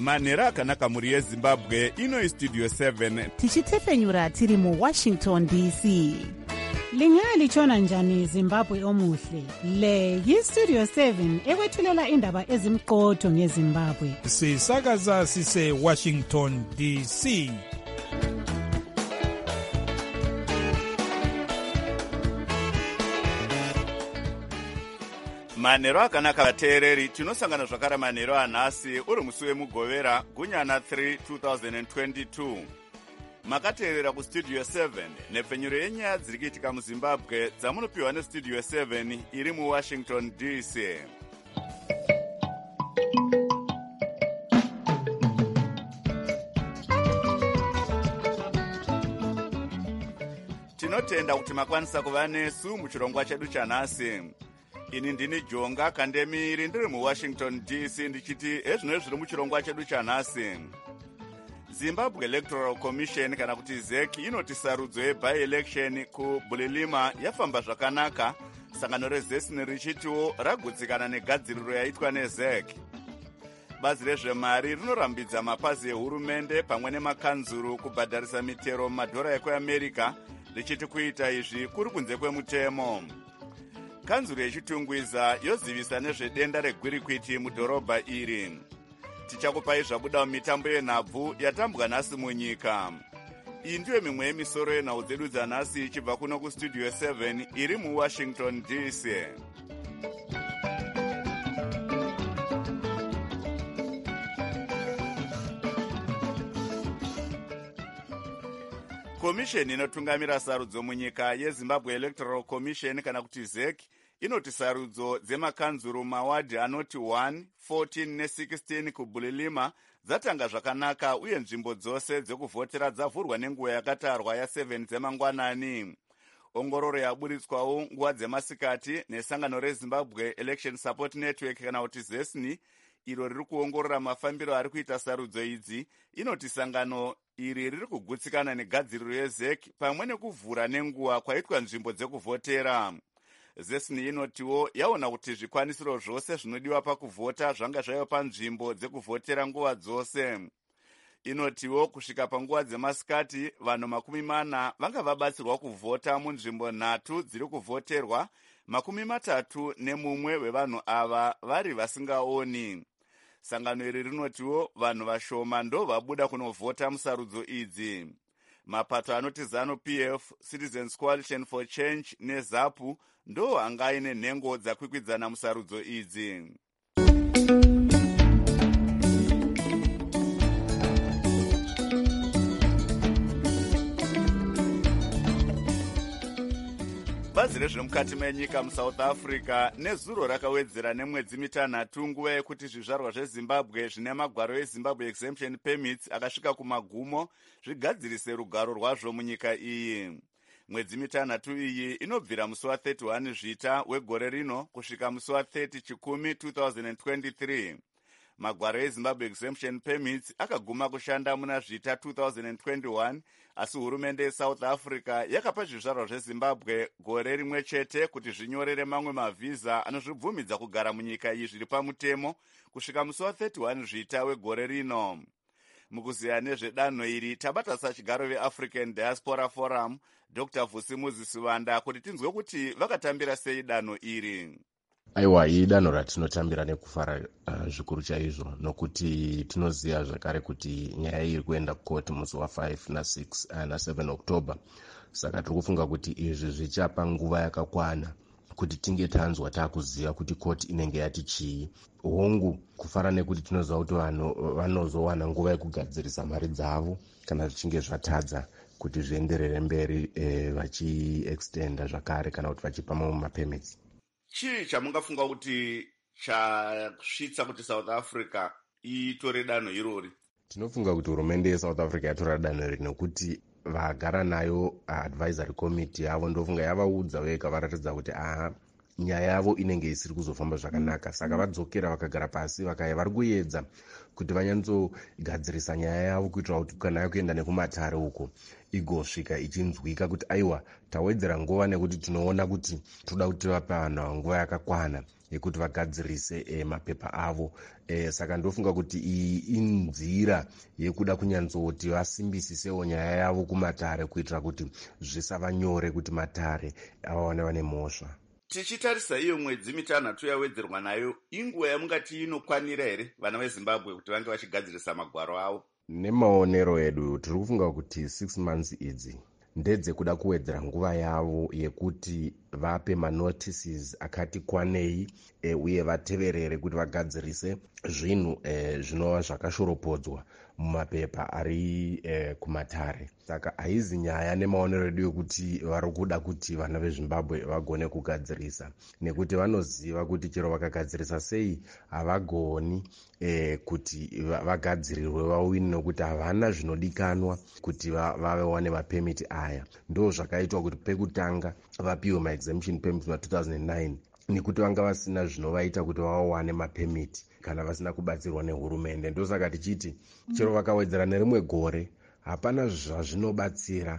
manhero akanaka mhuri yezimbabwe. Ino Studio 7 tichitefenyura tiri muWashington DC. Lingalitshona njani Zimbabwe omuhle? Le yiStudio 7 ekwethulela indaba ezimqotho ngeZimbabwe. Sisakaza sise Washington DC. manhero akanaka vateereri, tinosangana zvakare manhero anhasi uri musi wemugovera gunyana 3 2022. Makateerera kuStudio 7 nepfenyuro yenyaya dziri kuitika muZimbabwe dzamunopiwa neStudio 7 iri muWashington DC. Tinotenda kuti makwanisa kuva nesu muchirongwa chedu chanhasi. Ini ndini Jonga Kandemiri ndiri muWashington DC ndichiti ezvino zviri muchirongwa chedu chanhasi. Zimbabwe Electoral Commission kana kuti ZEC inoti sarudzo yeby-election kuBulilima yafamba zvakanaka, sangano rezesini richitiwo ragutsikana negadziriro yaitwa neZEC. Bazi rezvemari rinorambidza mapazi ehurumende pamwe nemakanzuru kubhadharisa mitero mumadhora ekuAmerica, richiti kuita izvi kuri kunze kwemutemo. Kanzuru yechitungwiza yozivisa nezvedenda regwirikwiti mudhorobha iri. Tichakupai zvabuda mumitambo yenhabvu yatambwa nhasi munyika. Iyi ndiyo mimwe yemisoro yenhau dzedu dzanhasi ichibva kuno kuStudio 7 iri muWashington DC. Komisheni inotungamira sarudzo munyika yeZimbabwe Electoral Commission kana kuti ZEC inoti sarudzo dzemakanzuru mawadhi anoti 1, 14 ne16 kuBulilima dzatanga zvakanaka uye nzvimbo dzose dzekuvhotera dzavhurwa nenguva yakatarwa ya7 dzemangwanani. Ongororo yaburitswawo nguva dzemasikati nesangano reZimbabwe Election Support Network kana kuti ZESNI, iro riri kuongorora mafambiro ari kuita sarudzo idzi, inoti sangano iri riri kugutsikana negadziriro yeZEC pamwe nekuvhura nenguva kwaitwa nzvimbo dzekuvhotera. ZESNI inotiwo yaona kuti zvikwanisiro zvose zvinodiwa pakuvhota zvanga zvaiva panzvimbo dzekuvhotera nguva dzose. Inotiwo kusvika panguva dzemasikati vanhu 40 vanga vabatsirwa kuvhota munzvimbo 3 dziri kuvhoterwa, 31 wevanhu ava vari vasingaoni. Sangano iri rinotiwo vanhu vashoma ndo vabuda kunovhota musarudzo idzi. Mapato anoti ZANU-PF, Citizens Coalition for Change neZAPU ndo anga ine nhengo dzakwikwidzana musarudzo idzi. Bazi rezvemukati menyika muSouth Africa nezuro rakawedzera nemwedzi 6 nguva yekuti zvizvarwa zveZimbabwe zvine magwaro eZimbabwe Exemption Permits akasvika kumagumo zvigadzirise rugaro rwazvo munyika iyi. Mwedzi 6 iyi inobvira musi wa31 Zvita wegore rino kusvika musi wa30 Chikumi 2023. Magwaro eZimbabwe Exemption Permits akaguma kushanda muna Zvita 2021, asi hurumende yeSouth Africa yakapa zvizvarwa zveZimbabwe gore rimwe chete kuti zvinyorere mamwe mavhiza anozvibvumidza kugara munyika iyi zviri pamutemo kusvika musi wa31 Zvita wegore rino. Mukuziya nezvedanho iri tabata sachigaro veAfrican Diaspora Forum Dr. Vusimuzi Sivanda kuti tinzwe kuti vakatambira sei danho iri. Aiwa, iyi danho ratinotambira nekufara zvikuru chaizvo, nokuti tinoziva zvakare kuti nyaya iri kuenda kukoti musi wa5 na6 na7 October. Saka tiri kufunga kuti izvi zvichapa nguva yakakwana kuti tinge tanzwa takuziva kuti koti inenge yati chii. Hongu kufara nekuti tinoziva kuti vanhu vanozowana nguva yekugadzirisa mari dzavo kana zvichinge zvatadza kuti zvienderere mberi vachiextenda zvakare kana kuti vachipa mamwe mapermits. Chii chamungafunga kuti chasvitsa kuti South Africa itore danho irori? Tinofunga kuti hurumende yeSouth Africa yatora danho iri nekuti vagara nayo advisory committee yavo ndofunga yavaudza vega varatidza kuti nyaya yavo inenge isiri kuzofamba zvakanaka. Saka vadzokera vakagara pasi vakaya vari kuedza kuti vanyanzogadzirisa nyaya yavo kuitira kuti kana yakuenda nekumatare uko igosvika ichinzwika kuti aiwa tawedzera nguva nekuti tinoona kuti toda kuti vapa vanhu nguva yakakwana yekuti vagadzirise mapepa avo. Saka ndofunga kuti iyi inzira yekuda kunyanzoti vasimbisisewo nyaya yavo kumatare kuitira kuti zvisava nyore kuti matare avawane vane mhosva. Tichitarisa iyo mwedzi 6 yawedzerwa nayo, inguva yamungati inokwanira here vana veZimbabwe kuti vange vachigadzirisa magwaro avo? Nemaonero edu tiri kufunga kuti 6 months idzi ndedzekuda kuwedzera nguva yavo yekuti vape manotices akati kwanei uye vateverere kuti vagadzirise zvinhu zvinova zvakashoropodzwa mumapepa ari kumatare. Saka haizi nyaya nemaonero edu yekuti vari kuda kuti vana veZimbabwe vagone kugadzirisa, nekuti vanoziva kuti chero vakagadzirisa sei havagoni kuti vagadzirirwe vawini, nokuti havana zvinodikanwa kuti vawane mapemiti aya. Ndo zvakaitwa kuti pekutanga vapiwe maexemption permits ma2009 nekuti vanga vasina zvinovaita kuti vawane mapemiti kana vasina kubatsirwa nehurumende. Ndosaka tichiti chero vakawedzera nerimwe gore hapana zvazvinobatsira.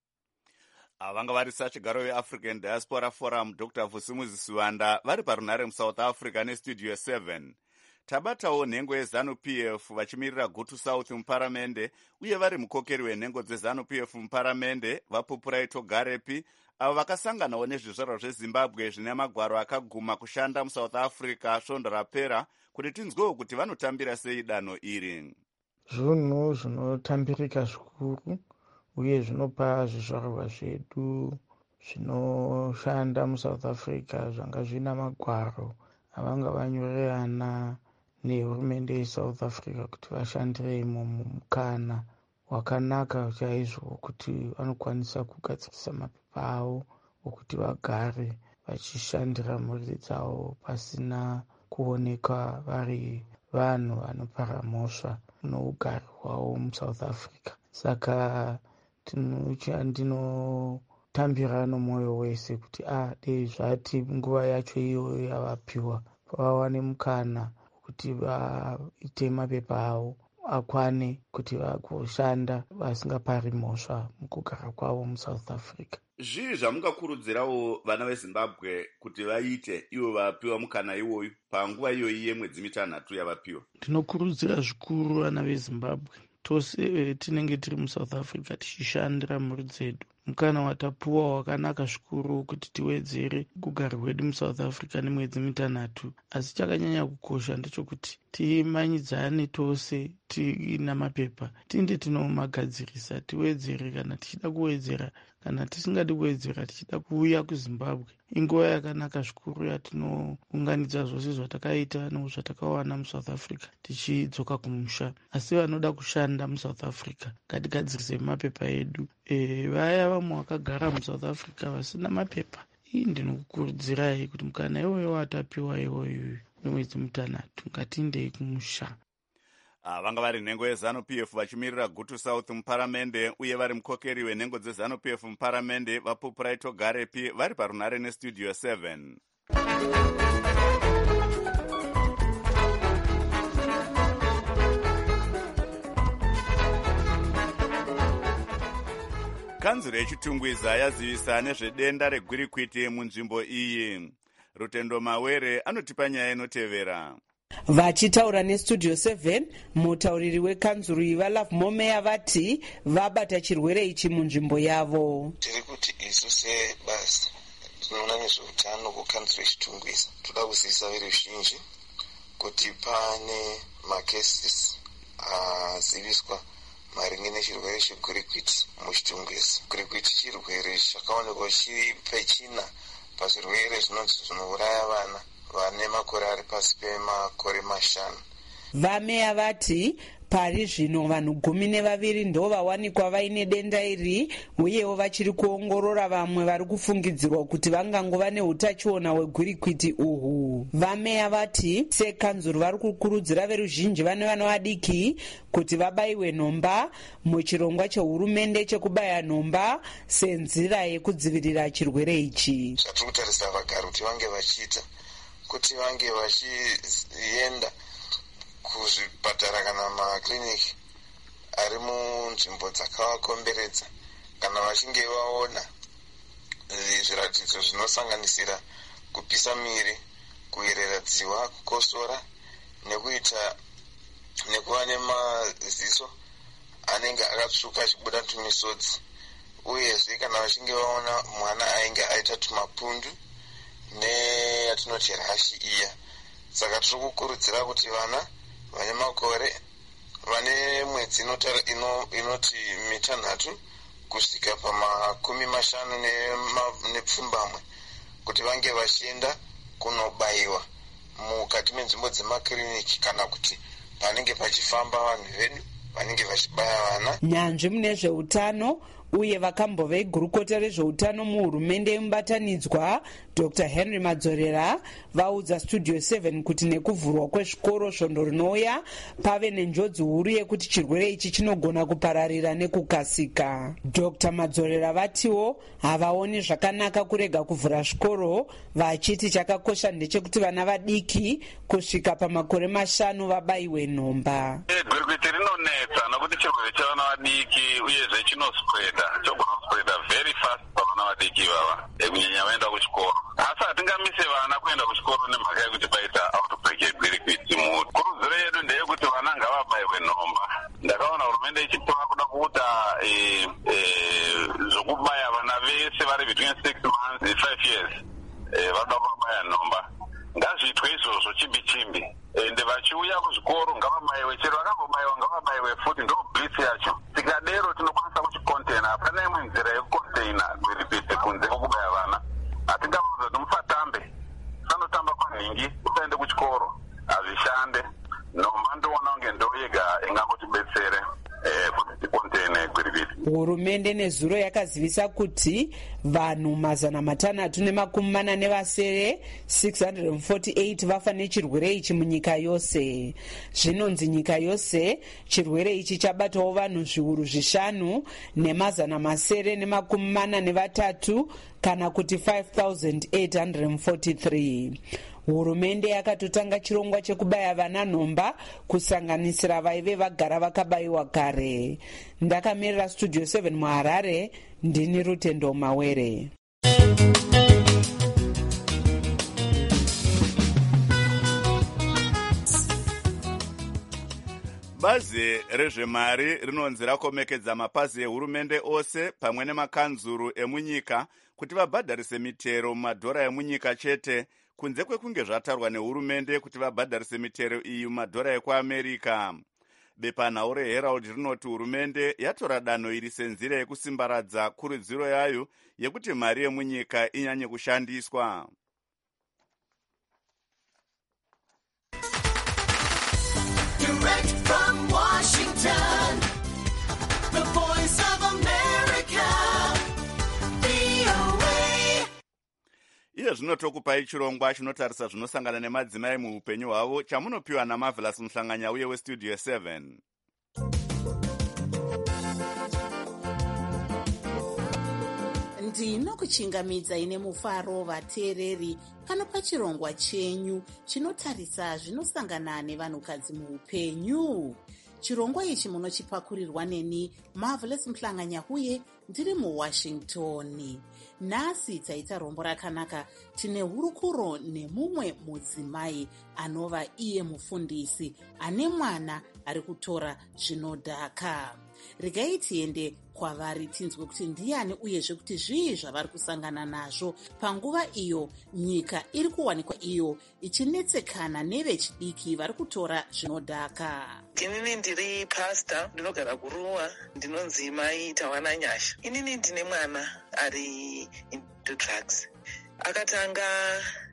Vanga vari sachigaro weAfrican Diaspora Forum Dr. Vusimuzi Siwanda vari parunare muSouth Africa nestudio 7. Tabatawo nhengo yeZANU-PF vachimirira Gutu South muparamende uye vari mukokeri wenhengo dzeZANU-PF muparamende vaPupurai Togarepi, avo vakasanganawo nezvizvarwa zveZimbabwe zvine magwaro akaguma kushanda muSouth Africa svondo rapera kuti tinzwewo kuti vanotambira sei danho iri. Zvinhu zvinotambirika zvikuru uye zvinopa zvizvarwa zvedu zvinoshanda muSouth Africa zvanga zvina magwaro avanga vanyorerana nehurumende yeSouth Africa kuti vashandire mumukana wakanaka chaizvo kuti vanokwanisa kugadzirisa mapepa avo okuti vagare vachishandira mhuri dzavo pasina kuonekwa vari vanhu vanopara mhosva nougari hwavo muSouth Africa. Saka ndinotambira nomwoyo wese kuti dei zvati nguva yacho iyoyo yavapiwa vawane mukana kuti vaite mapepa avo akwane kuti vagoshanda vasingapari mhosva mukugara kwavo muSouth Africa. Zvii zvamungakurudzirawo vana veZimbabwe kuti vaite ivo vapiwa mukana iwoyu panguva iyoyi yemwedzi 6 yavapiwa? Ndinokurudzira zvikuru vana veZimbabwe tose tinenge tiri muSouth Africa tichishandira mhuri dzedu. Mukana watapuwa wakanaka zvikuru kuti tiwedzere kugara kwedu muSouth Africa nemwedzi 6, asi chakanyanya kukosha ndechekuti timanyidzane tose tiina mapepa tinde tinomagadzirisa tiwedzere kana tichida kuwedzera, kana tisingadi kuwedzera tichida kuuya kuZimbabwe. Inguva yakanaka zvikuru yatinounganidza zvose zvatakaita nezvatakawana muSouth Africa tichidzoka kumusha. Asi vanoda kushanda muSouth Africa ngatigadzirise mapepa edu. Vaya vamwe vakagara muSouth Africa vasina mapepa, ndinokukurudzirai kuti mukana iwoyo watapiwa iwoyo nemwedzi 6 ngatiendei kumusha. Vanga vari nhengo yeZANU-PF vachimirira Gutu South muparamende uye vari mukokeri wenhengo dzeZANU-PF muparamende vaPupurai Togarepi vari parunare nestudio 7. Kanzuro yeChitungwiza yazivisa nezvedenda regwirikwiti munzvimbo iyi. Rutendo Mawere anotipa nyaya inotevera. Vachitaura nestudio 7, mutauriri wekanzuro vaLove Momeya vati vabata chirwere ichi munzvimbo yavo. Tiri kuti isu sebasa tinoona nezveutano kukanzuro yeChitungwiza toda kuzivisa veruzhinji kuti pane makesis aziviswa maringe nechirwere chegwirikwiti muChitungwiza. Gwirikwiti chirwere chakaonekwa chiri pechina pazvirwere zvinonzi zvinouraya vana vane makore ari pasi pemakore 5. Vameya vati Pari zvino vanhu 12 ndo vawanikwa vaine denda iri, uyewo vachiri kuongorora vamwe vari kufungidzirwa kuti vangangova neutachiona hwegwirikwiti uhu. Vameya vati sekanzuru vari kukurudzira veruzhinji vane vana vadiki kuti vabayiwe nhomba muchirongwa chehurumende chekubaya nhomba senzira yekudzivirira chirwere ichi. Zvatiri kutarisa vagari kuti vange vachiita kuti vange vachienda kuzvipatara kana makliniki ari munzvimbo dzakavakomberedza kana vachinge vaona zviratidzo zvinosanganisira kupisa miri, kuyerera dziwa, kukosora nekuva nemaziso anenge akatsvuka achibuda tumisodzi, uyezve kana vachinge vaona mwana ainge aita tumapundu neyatinoti rashi iya. Saka tiri kukurudzira kuti vana vane makore vane mwedzi inoti 6 kusvika pa50 nepfumbamwe kuti vange vachienda kunobayiwa mukati menzvimbo dzemakiriniki kana kuti panenge pachifamba vanhu vedu vanenge vachibaya vana. Nyanzvi mune zveutano uye vakambove igurukota rezveutano muhurumende yemubatanidzwa Dr. Henry Madzorera vaudza Studio 7 kuti nekuvhurwa kwezvikoro svondo rinouya pave nenjodzi huru yekuti chirwere ichi chinogona kupararira nekukasika. Dr. Madzorera vatiwo havaoni zvakanaka kurega kuvhura zvikoro, vachiti chakakosha ndechekuti vana vadiki kusvika pamakore 5 vabayiwe nhomba. Gwirikwiti rinonetsa nokuti chirwere chavana vadiki uyezve chinospreada very fast pavana vadiki vava kunyanya vaenda kuchikoro. Asi hatingamise vana kuenda kuchikoro nemhaka yekuti paita outbreak yegwirikwiti. Kurudziro yedu ndeyekuti vana ngavabayiwe nhomba. Ndakaona hurumende ichitora kuda kuita zvokubaya vana vese vari between 6 months and 5 years vada kubaya nhomba. Ngazviitwe izvozvo chimbi ende vachiuya kuzvikoro ngavabayiwe, chero vakambobayiwa ngavabayiwe futi, ndo blitz yacho. Tikadero tinokwanisa kuchikontena, hapana imwe nzira yekukontena gwirikwiti kunze kwokubaya vana. Hatingamuudza kuti musatambe, sanotamba kwanhingi, usaende kuchikoro, hazvishande. Nhomba ndoona kunge ndo yega ingangotibetsere kuti tikontene gwirikwiti. Hurumende nezuro yakazivisa kuti vanhu 648 648 vafa nechirwere ichi munyika yose. Zvinonzi nyika yose chirwere ichi chabatawo vanhu zviuru 5 ne 743 kana kuti 5843. Hurumende yakatotanga chirongwa chekubaya vana nhomba kusanganisira vaive vagara vakabayiwa kare. Ndakamirira Studio 7 muHarare, ndini Rutendo Mawere. Bazi rezvemari rinonzi rakomekedza mapazi ehurumende ose pamwe nemakanzuru emunyika kuti vabhadharise mitero mumadhora emunyika chete, kunze kwekunge zvatarwa nehurumende kuti vabhadharise mitero iyi mumadhora ekuAmerika. Bepanhau reHerald rinoti hurumende yatora danho iri senzira yekusimbaradza kurudziro yayo yekuti mari yemunyika inyanye kushandiswa. Direct from Washington, the voice of America, VOA. Iye zvino tokupai chirongwa chinotarisa zvinosangana nemadzimai muupenyu hwavo chamunopiwa naMarvelous Muhlanganya weStudio 7. Ndinokuchingamidza ine mufaro vateereri pano pachirongwa chenyu chinotarisa zvinosangana nevanhukadzi muupenyu. Chirongwa ichi munochipakurirwa neni Marvelous Muhlanganya uye ndiri muWashington. Nhasi taita rombo rakanaka, tine hurukuro nemumwe mudzimai anova iye mufundisi ane mwana ari kutora zvinodhaka. Regai tiende kwavari tinzwe kuti ndiani uyezve kuti zvii zvavari kusangana nazvo panguva iyo nyika iri kuwanikwa iyo ichinetsekana nevechidiki vari kutora zvinodhaka. Inini ndiri pasta, ndinogara kuruwa, ndinonzi Mai Tawananyasha. Inini ndine mwana ari into drugs. Akatanga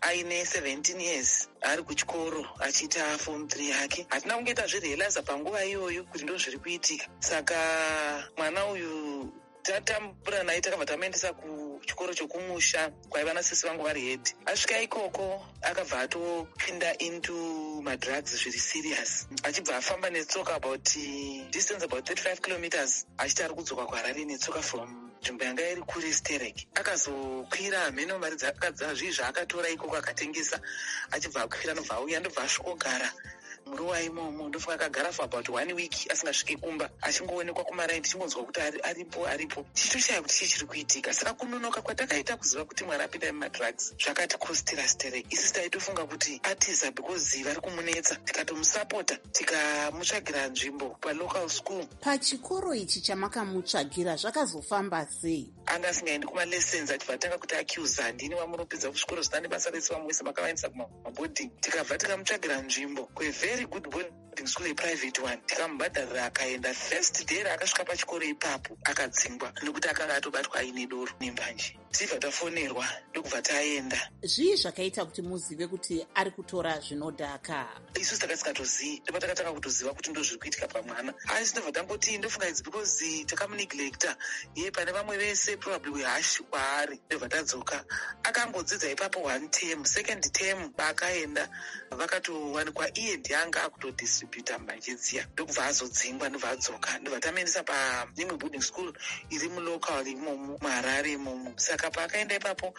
aine 17 years ari kuchikoro achiita form 3 yake. Hatina kungoita zvirealiza panguva iyoyo kuti ndo zviri kuitika. Saka mwana uyu tatambura naye takabva tamuendesa kuchikoro chokumusha kwaiva nasisi vangu vari head. Asvika ikoko akabva atopinda into madrugs zviri serious, achibva afamba netsoka about distance about 35 kilometers achiti ari kudzoka kuHarare netsoka from nzvimbo yanga iri kure Sterek. Akazokwira mheno mari dzakadza zvii zvaakatora ikoko akatengesa, achibva akwira nobva auya ndobva asvikogara muruwa imomo. Ndofunga akagara for about 1 week asingasviki kumba, achingoonekwa kumaraini tichingonzwa kuti aripo tichitoshaya kuti chii chiri kuitika. Saka kunonoka kwatakaita kuziva kuti mwari apinda mumadrugs zvakatikostira Sterek. Isi taitofunga kuti atiza because vari kumunetsa, tikatomusapota tikamutsvagira nzvimbo palocal school. Pachikoro ichi chamakamutsvagira zvakazofamba sei? Anga asingaendi kumalessons, achibva atanga kuti accusa ndini wamuropedza kuchikoro zvina nebasa rese vamuise makavaendesa kumaboarding. Tikabva tikamutsvagira nzvimbo very good boarding school, a private one. Tikamubhadharira akaenda. First day akasvika pachikoro ipapo akadzingwa nekuti akanga atobatwa aine doro nembanje. Tibva tafonerwa ndokubva taenda. Zvii zvakaita kuti muzive kuti ari kutora zvinodhaka? Isusu takasikatozivi, ndipo takatanga kutoziva kuti ndo zviri kuitika pamwana. Asi ndobva tamboti ndofunga it's because takamuneglecta ye pane vamwe vese probably wehash kwaari. Ndobva tadzoka akangodzidza ipapo 1 term, second term akaenda vakatowanikwa iye ndianga akutodistributa mbanje dziya. Ndokubva azodzingwa ndobva adzoka. Ndobva tamuendesa paimwe boarding school iri mulocal imomo muHarare imomo. Saka paakaenda ipapo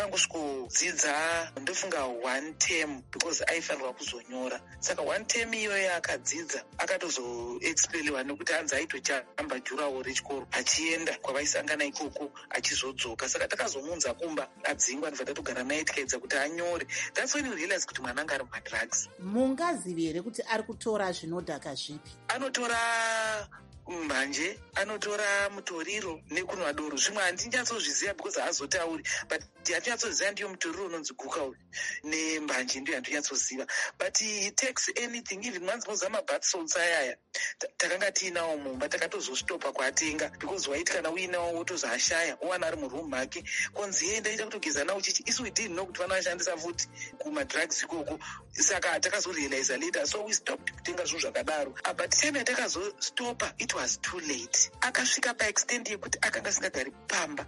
akangosvikodzidza ndofunga 1 term because aifanirwa kuzonyora. Saka 1 term iyoyo akadzidza akatozoexpeliwa nekuti anzi aitojamba jurawo rechikoro achienda kwavaisangana ikoko achizodzoka. Saka takazomunza kumba adzingwa ndobva tatogara naye tikaedza kuti anyore. That's when you realize kuti mwana anga ari mumadrugs. Mungazivi here kuti ari kutora zvinodhaka zvipi? Anotora mbanje, anotora mutoriro nekunwa doro. Zvimwe handinyatsozviziva because haazotauri, but handinyatsozviziva ndiyo mutoriro unonzi guka uyu nembanje ndiyo handinyatsozviziva. But he takes anything, even once moza mabath salts ayaya takanga tiinawo mumba takatozositopa kuatenga because waiti kana uinawo wotozoashaya owana ari muroom make konzi enda ita kutogeza nawo chichi. Isu we didn't know kuti vanoshandisa futi kumadrugs ikoko. Saka takazorealiza later, so we stopped kutenga zvinhu zvakadaro. But time yatakazostopa it was too late. Akasvika paextend yekuti akanga asingagari pamba,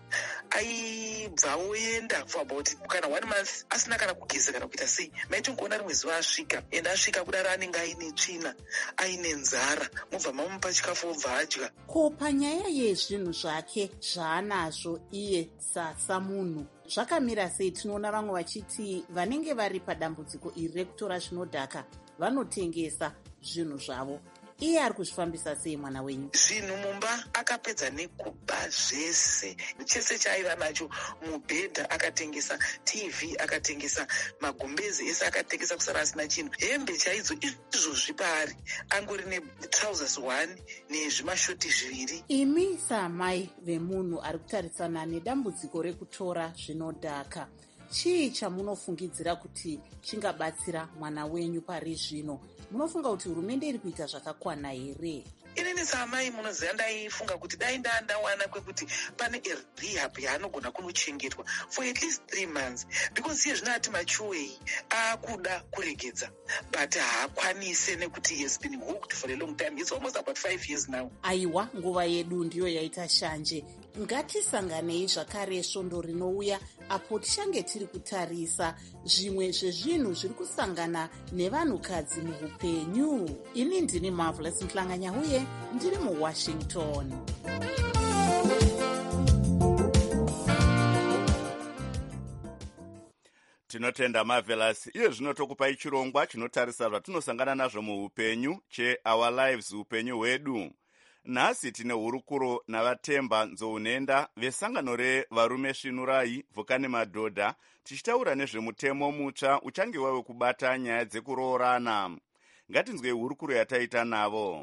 aibva oenda for about kana 1 month asina kana kugeza kana kuita sei. Maitongoona rimwe zuva asvika, ende asvika kudaro anenge aine tsvina aine nzara, mubva mamupa chikafu obva adya. Ko panyaya yezvinhu zvake zvaanazvo iye samunhu zvakamira sei? Tinoona vamwe vachiti vanenge vari padambudziko iri rekutora zvinodhaka vanotengesa zvinhu zvavo. Iye ari kuzvifambisa sei mwana wenyu? Zvinhu mumba akapedza nekuba zvese, chese chaaiva nacho. Mubhedha akatengesa, TV akatengesa, magumbezi ese akatengesa kusara asina chinhu. Hembe chaidzo izvozvi paari angori netrousers 1 nezvimashoti 2. Imi samai vemunhu ari kutarisana nedambudziko rekutora zvinodhaka, chii chamunofungidzira kuti chingabatsira mwana wenyu pari zvino? Munofunga kuti hurumende iri kuita zvakakwana here? Inini samai munoziva ndaifunga kuti dai ndawana kwekuti pane rehab yaanogona kunochengetwa for at least 3 months because iye zvino ati machuwei akuda kuregedza but haakwanise nekuti he has been hooked for a long time. It's almost about 5 years now. Aiwa, nguva yedu ndiyo yaita shanje. Ngatisanganei zvakare svondo rinouya apo tichange tiri kutarisa zvimwe zvezvinhu zviri kusangana nevanhukadzi muhupenyu. Ini ndini Marvelous Mhlanganya uye ndiri muWashington. Tinotenda Marvelous. Iye zvino tokupai chirongwa chinotarisa zvatinosangana nazvo muupenyu cheOur Lives, upenyu hwedu. Nhasi tine hurukuro navatemba Nzounenda vesangano revarume Svinurai Vhukani Madhodha, tichitaura nezvemutemo mutsva uchange wave kubata nyaya dzekuroorana. Ngatinzwei hurukuro yataita navo.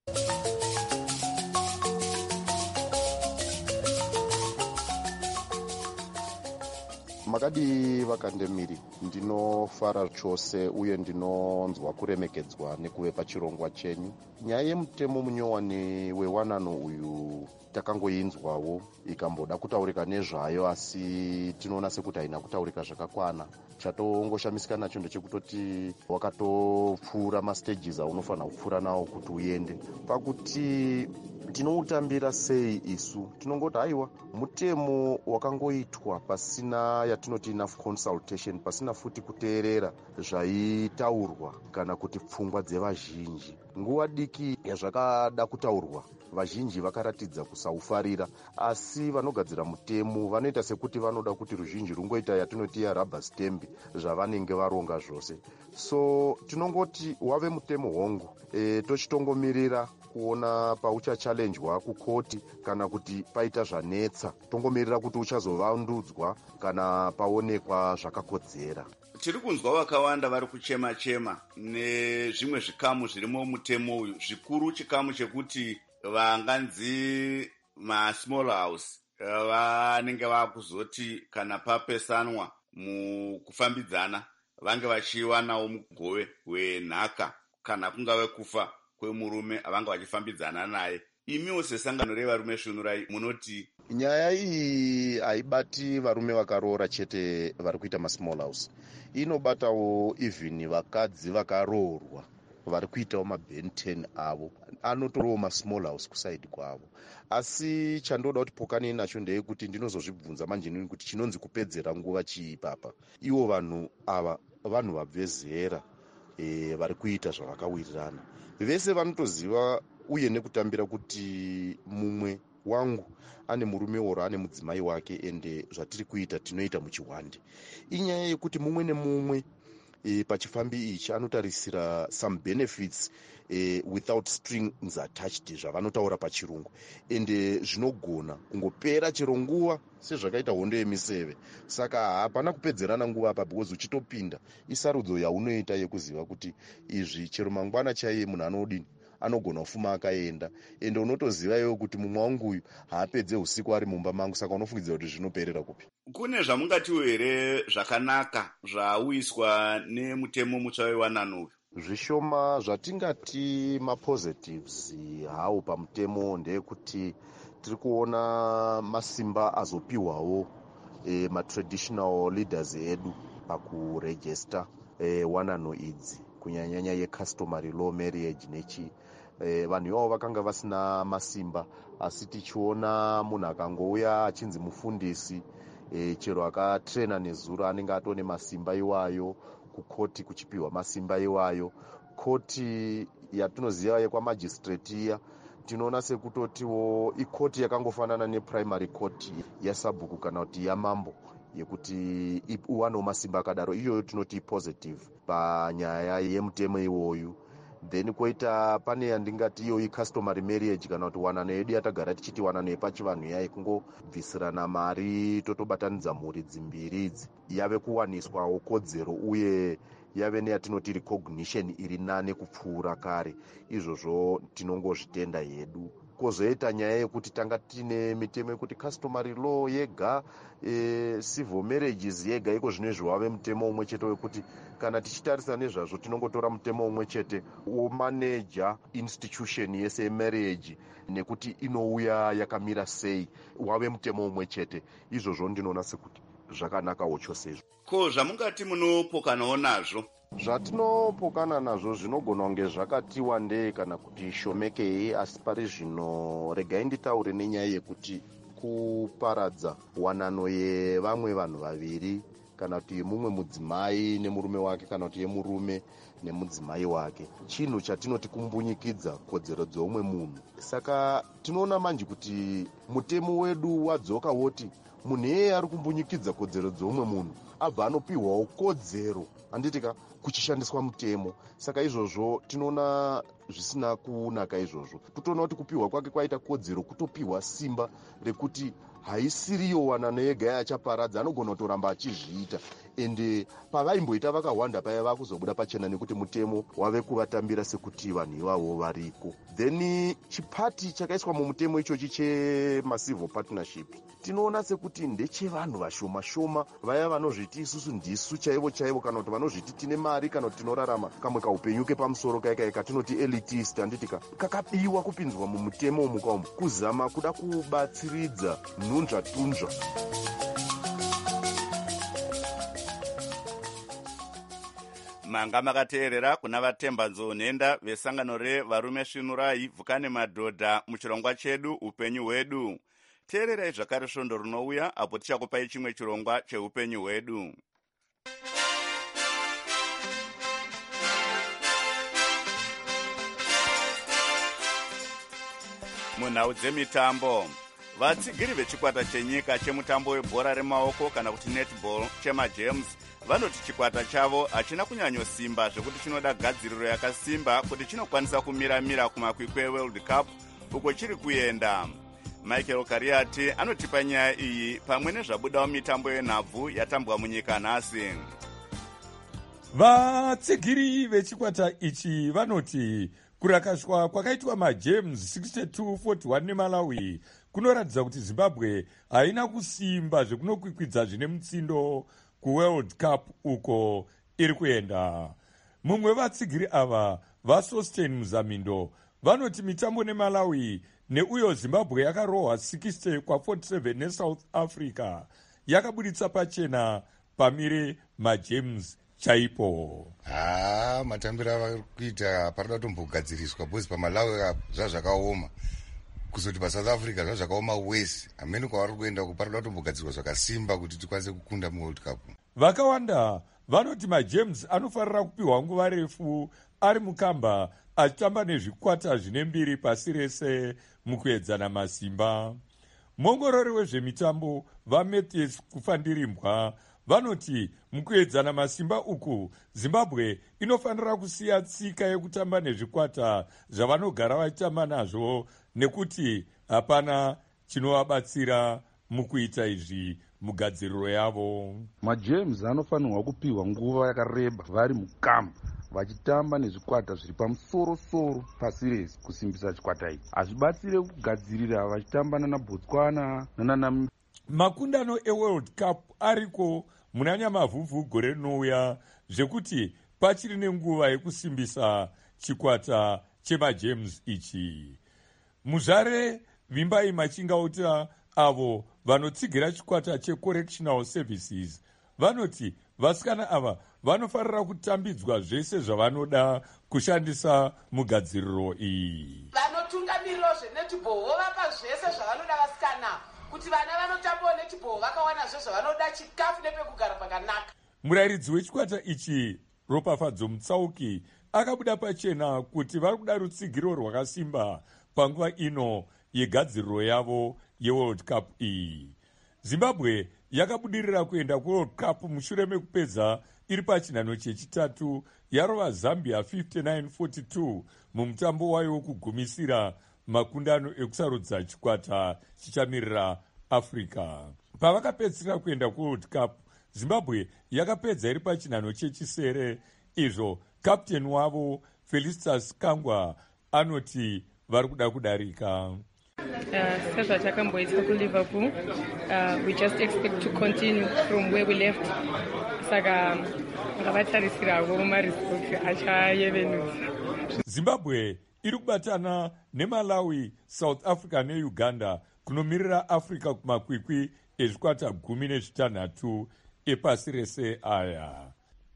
Makadi vakandemiri, ndinofara chose uye ndinonzwa kuremekedzwa nekuve pachirongwa chenyu. Nyaya yemutemo munyowani wewanano uyu takangoinzwawo ikamboda kutaurika nezvayo, asi tinoona sekuti haina kutaurika zvakakwana. Chatongoshamisika nacho ndechekutoti wakatopfuura mastages aunofanira kupfuura nawo kuti uende. Pakuti tinoutambira sei isu, tinongoti haiwa mutemo wakangoitwa pasina yatinoti enough consultation, pasina futi kuteerera zvaitaurwa kana kuti pfungwa dzevazhinji. Nguva diki yazvakada kutaurwa, vazhinji vakaratidza kusaufarira, asi vanogadzira mutemo vanoita sekuti vanoda kuti ruzhinji rungoita yatinoti yarubber stamp zvavanenge varonga zvose. So tinongoti wave mutemo hongu, tochitongomirira kuona pauchachallenjwa kukoti kana kuti paita zvanetsa, tongomirira kuti uchazovandudzwa kana paonekwa zvakakodzera. Tiri kunzwa vakawanda vari kuchema-chema nezvimwe zvikamu zvirimo mutemo uyu, zvikuru chikamu chekuti vanganzi masmall house vanenge vakuzoti kana papesanwa mukufambidzana vange vachiwanawo mugove wenhaka kana kungave kufa kwemurume avanga vachifambidzana naye. Imiwo sesangano revarume svunurai munoti nyaya iyi haibati varume vakaroora chete vari kuita masmall house, inobatawo even vakadzi vakaroorwa vari kuitawo mabenten avo, anotorowo masmall house kusaidi kwavo. Asi chandoda kuti pokani nacho ndeyekuti ndinozozvibvunza manje nini kuti chinonzi kupedzera nguva chii papa. Ivo vanhu ava vanhu vabve zera vari kuita zvavakawirirana, vese vanotoziva uye nekutambira kuti mumwe wangu ane murume oro ane mudzimai wake, ende zvatiri kuita tinoita muchiwandi. Inyaya yekuti mumwe nemumwe pachifambi ichi anotarisira some benefits without strings attached zvavanotaura pachirungu, ende zvinogona kungopera chero nguva sezvakaita hondo yemiseve. Saka hapana kupedzerana nguva apa, because uchitopinda isarudzo yaunoita yekuziva kuti izvi chero mangwana chaiye munhu anodini anogona kufuma akaenda, ende unotoziva iwe kuti mumwe wangu uyu haapedze usiku ari mumba mangu, saka unofungidzira kuti zvinoperera kupi. Kune zvamungatiwo here zvakanaka zvauiswa nemutemo mutsva wewanano uyu? Zvishoma zvatingati mapositives hawo pamutemo ndeyekuti tiri kuona masimba azopiwawo matraditional leaders edu pakurejesta wanano idzi, kunyanyanya yecustomary law marriage nechi. Vanhu ivavo vakanga vasina masimba, asi tichiona munhu akangouya achinzi mufundisi, chero akatrena nezuro anenge atone masimba iwayo, kukoti kuchipiwa masimba iwayo. Koti yatinoziva yekwamajistrate iya tinoona sekutotiwo ikoti yakangofanana neprimary court yasabhuku kana kuti yamambo, yekuti uwanewo masimba akadaro. Iyoyo tinoti positive panyaya yemutemo iwoyu. Then koita pane yandingati iyo customary marriage kana kuti wanano yedu yatagara tichiti wanano yepachivanhu yai kungobvisirana mari totobatanidza mhuri dzimbiri idzi, yave kuwaniswawo kodzero uye yave neyatinoti recognition iri nane kupfuura kare. Izvozvo tinongozvitenda yedu. Kozoita nyaya yekuti tanga tine mitemo yekuti customary law yega, civil marriages yega, iko zvinezvi wave mutemo umwe chete wekuti kana tichitarisa nezvazvo tinongotora mutemo umwe chete womaneja institution yese yemarriage nekuti inouya yakamira sei, wave mutemo umwe chete. Izvozvo ndinoona sekuti zvakanakawo chose. Ko zvamungati munopokanawo nazvo? Zvatinopokana nazvo zvinogona kunge zvakati wandei kana kuti shomekei, asi pari zvino regai nditaure nenyaya yekuti kuparadza wanano yevamwe vanhu vaviri, kana kuti mumwe mudzimai nemurume wake, kana kuti yemurume nemudzimai wake, chinhu chatinoti kumbunyikidza kodzero dzeumwe munhu. Saka tinoona manje kuti mutemo wedu wadzoka woti munhu iyeye ari kumbunyikidza kodzero dzeumwe munhu abva anopiwawo kodzero, handitika kuchishandiswa mutemo. Saka izvozvo tinoona zvisina kunaka izvozvo. Kutoona kuti kupiwa kwake kwaita kodzero kutopiwa simba rekuti haisiriyo wanano yega yachaparadza, anogona kutoramba achizviita. Ende pavaimboita vakawanda paya vakuzobuda pachena nekuti mutemo wave kuvatambira sekuti vanhu ivavo variko. Then chipati chakaiswa mumutemo ichochi chemacivil partnership tinoona sekuti ndechevanhu vashoma-shoma, vaya vanozviti isusu ndisu chaivo kana kuti vanozviti tine mari kana kuti tinorarama kamwe kaupenyu kepamusoro kaikaika tinoti elitist, handitika kakabiwa kupinzwa mumutemo umu kuzama kuda kubatsiridza nhunzva-tunzva. manga makateerera kuna vatembanzo nhenda vesangano revarume svinurai vhukane madhodha muchirongwa chedu upenyu hwedu. Teererai zvakare svondo rinouya apo tichakupai chimwe chirongwa cheupenyu hwedu. munhau dzemitambo, vatsigiri vechikwata chenyika chemutambo webhora remaoko kana kuti netball chemajames vanoti chikwata chavo hachina kunyanyosimba zvekuti chinoda gadziriro yakasimba kuti chinokwanisa kumira kumakwikwi eworld cup uko chiri kuenda. Michael Kariati anotipa nyaya iyi pamwe nezvabudawo mitambo yenhabvu yatambwa munyika nhasi. vatsigiri vechikwata ichi vanoti kurakashwa kwakaitwa majames 62-41 nemalawi kunoratidza kuti zimbabwe haina kusimba zvekunokwikwidza zvine mutsindo kuworld cup uko iri kuenda. mumwe vatsigiri ava vasosten muzamindo vanoti mitambo nemalawi neuyo zimbabwe yakarohwa 60-47 nesouth africa yakabuditsa pachena pamire majames chaipo. matambiro avari kuita parida kutombogadziriswa bhozi pamalawi zvazvakaoma kuzoti pasouth africa zvazvakaoma wese hamene kwavari kuenda kuparida kutombogadzirwa zvakasimba kuti tikwanise kukunda muworld cup. vakawanda vanoti majames anofanira kupiwa nguva refu ari mukamba achitamba nezvikwata zvine mbiri pasi rese mukuedzana masimba. muongorori wezvemitambo vamathias kufandirimbwa vanoti mukuedzana masimba uku zimbabwe inofanira kusiya tsika yekutamba nezvikwata zvavanogara vachitamba nazvo nekuti hapana chinovabatsira mukuita izvi mugadziriro yavo. majames anofanirwa kupiwa nguva yakareba vari mukamba vachitamba nezvikwata zviri pamusoro-soro pasi rese kusimbisa chikwata ichi. hazvibatsire kugadzirira vachitamba nanabotswana makundano eworld cup ariko muna nyamavhuvhu gore rinouya zvekuti pachiri nenguva yekusimbisa chikwata chemajames ichi. muzvare vimbai machingauta avo vanotsigira chikwata checorrectional services vanoti vasikana ava vanofanira kutambidzwa zvese zvavanoda kushandisa mugadziriro iyi. vanotungamiriro zvenetball vovapa zvese zvavanoda vasikana kuti vana vanotambawo netball vakawanazve zvavanoda chikafu nepekugara pakanaka. murayiridzi wechikwata ichi ropafadzo mutsauki akabuda pachena kuti vari kuda rutsigiro rwakasimba panguva ino yegadziriro yavo yeworld cup iyi. zimbabwe yakabudirira kuenda kuworld cup mushure mekupedza iri pachinhano chechitatu yarova zambia 59-42 mumutambo wayo wekugumisira makundano ekusarudza chikwata chichamirira africa. pavakapedzisira kuenda kuworld cup zimbabwe yakapedza iri pachinhano chechisere izvo kapteni wavo felicitas kangwa anoti vari kuda kudarika. sezvachakamboitwa kuliverpool we just expect to continue from where we left saka ngavatarisirawo maresults achayevenudza. zimbabwe iri kubatana nemalawi, south africa neuganda kunomirira africa kumakwikwi ezvikwata 16 epasi rese aya.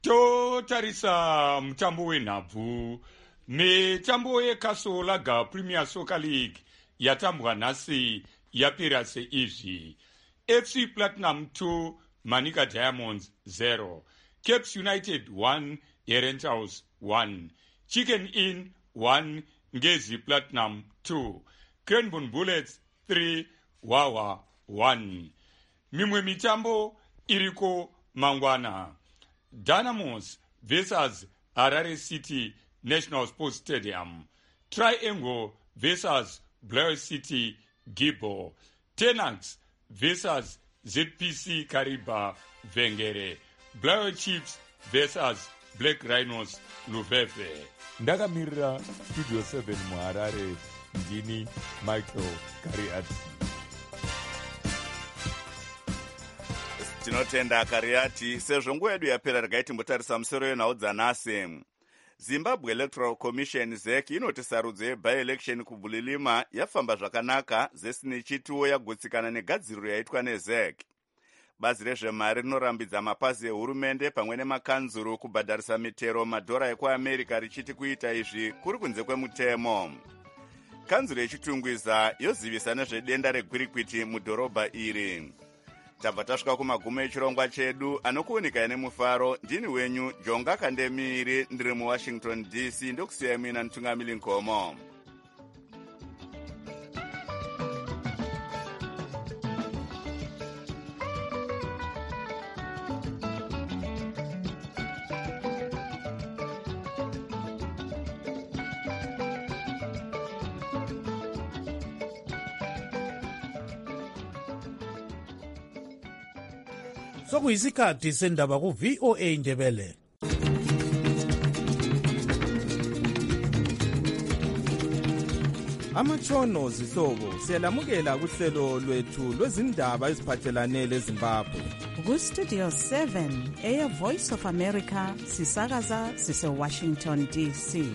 totarisa mutambo wenhabvu. mitambo yekasolaga premier soccer league yatambwa nhasi yapera seizvi: fc platinum 2 manika diamonds 0, capes united 1 herentals 1, chicken inn 1 ngezi platinum 2, cranbourne bullets 3 wawa 1. mimwe mitambo iriko mangwana: dynamos versus harare city national sports stadium, triangle versus blair city gibbo, tenax versus ZPC Kariba Vengere, Black Chiefs versus Black Rhinos Luveve. Ndakamirira Studio 7 muHarare, ndini Michael Kariati. Tinotenda Kariati, sezvo nguva yedu yapera regai timbotarisa musoro yenhau dzanhasi. Zimbabwe Electoral Commission ZEC inoti sarudzo yeby-election kuBulilima yafamba zvakanaka zesini chituwo yagutsikana negadziriro yaitwa neZEC. Bazi rezvemari rinorambidza mapazi ehurumende pamwe nemakanzuru kubhadharisa mitero madhora ekuAmerica richiti kuita izvi kuri kunze kwemutemo. Kanzuru yechitungwiza yozivisa nezvedenda regwirikwiti mudhorobha iri. Tabva tasvika kumagumo echirongwa chedu anokuunika nemufaro. Ndini wenyu Jonga Kandemiri, ndiri muWashington DC, ndokusiya mina Ntungamili Nkomo. Sokuyisikhathi sendaba ku-VOA Indebele. Amatshono zihlobo siyalamukela kuhlelo lwethu lwezindaba eziphathelane leZimbabwe. Ku-Studio 7 Air Voice of America sisakaza sise-Washington DC.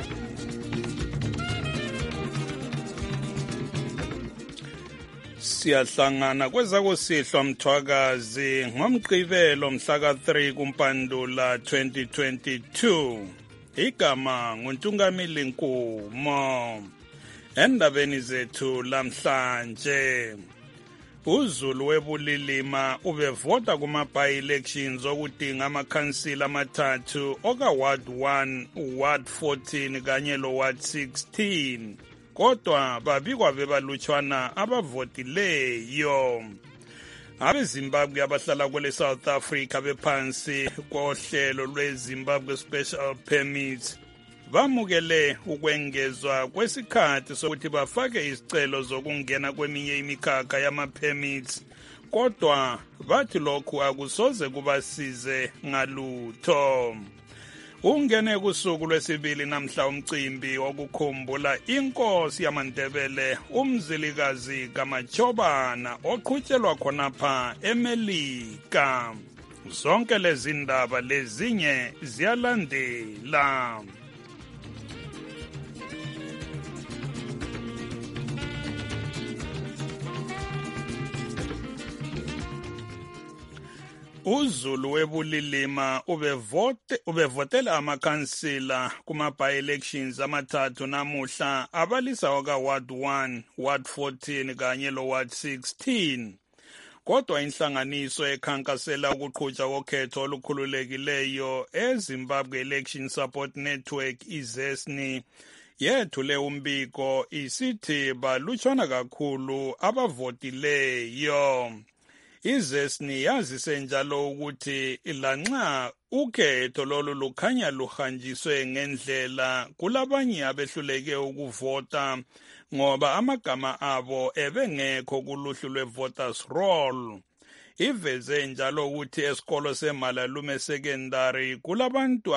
Siyahlangana kwezakusihlwa Mthwakazi ngomgqibelo mhla ka-3 kuMpandula 2022. Igama nguNtungamili Nkomo. Endabeni zethu lamhlanje, uZulu weBulilima ubevota kuma-by-elections okudinga amakhansila amathathu oka-Ward 1, Ward 14 kanye lo-Ward 16. Kodwa babikwa bebalutshwana abavotileyo. AbeZimbabwe abahlala kwele South Africa bephansi kohlelo lweZimbabwe Special Permit bamukele ukwengezwa kwesikhathi sokuthi bafake izicelo zokungena kweminye imikhakha yama-permits, kodwa bathi lokhu akusoze kubasize ngalutho. Ungene kusuku lwesibili namhla umcimbi wokukhumbula inkosi yamaNdebele uMzilikazi kaMachobana oqhutyelwa khonapha eMelika. Zonke lezi ndaba lezinye ziyalandela. uZulu weBulilima ubevotela amakhansila kuma-by-elections amathathu namuhla abalisa waka-Ward 1, Ward 14 kanye lo-Ward 16. Kodwa inhlanganiso ekhankasela ukuqhutshwa kokhetho olukhululekileyo eZimbabwe Election Support Network iZESNI yethule umbiko isithi balutshwana kakhulu abavotileyo. iZESNI yazise njalo ukuthi lanxa ukhetho lolu lukhanya luhanjiswe ngendlela, kulabanye abehluleke ukuvota ngoba amagama abo ebengekho kuluhlu lwe-voters roll. Iveze njalo ukuthi esikolo seMalalume Secondary kulabantu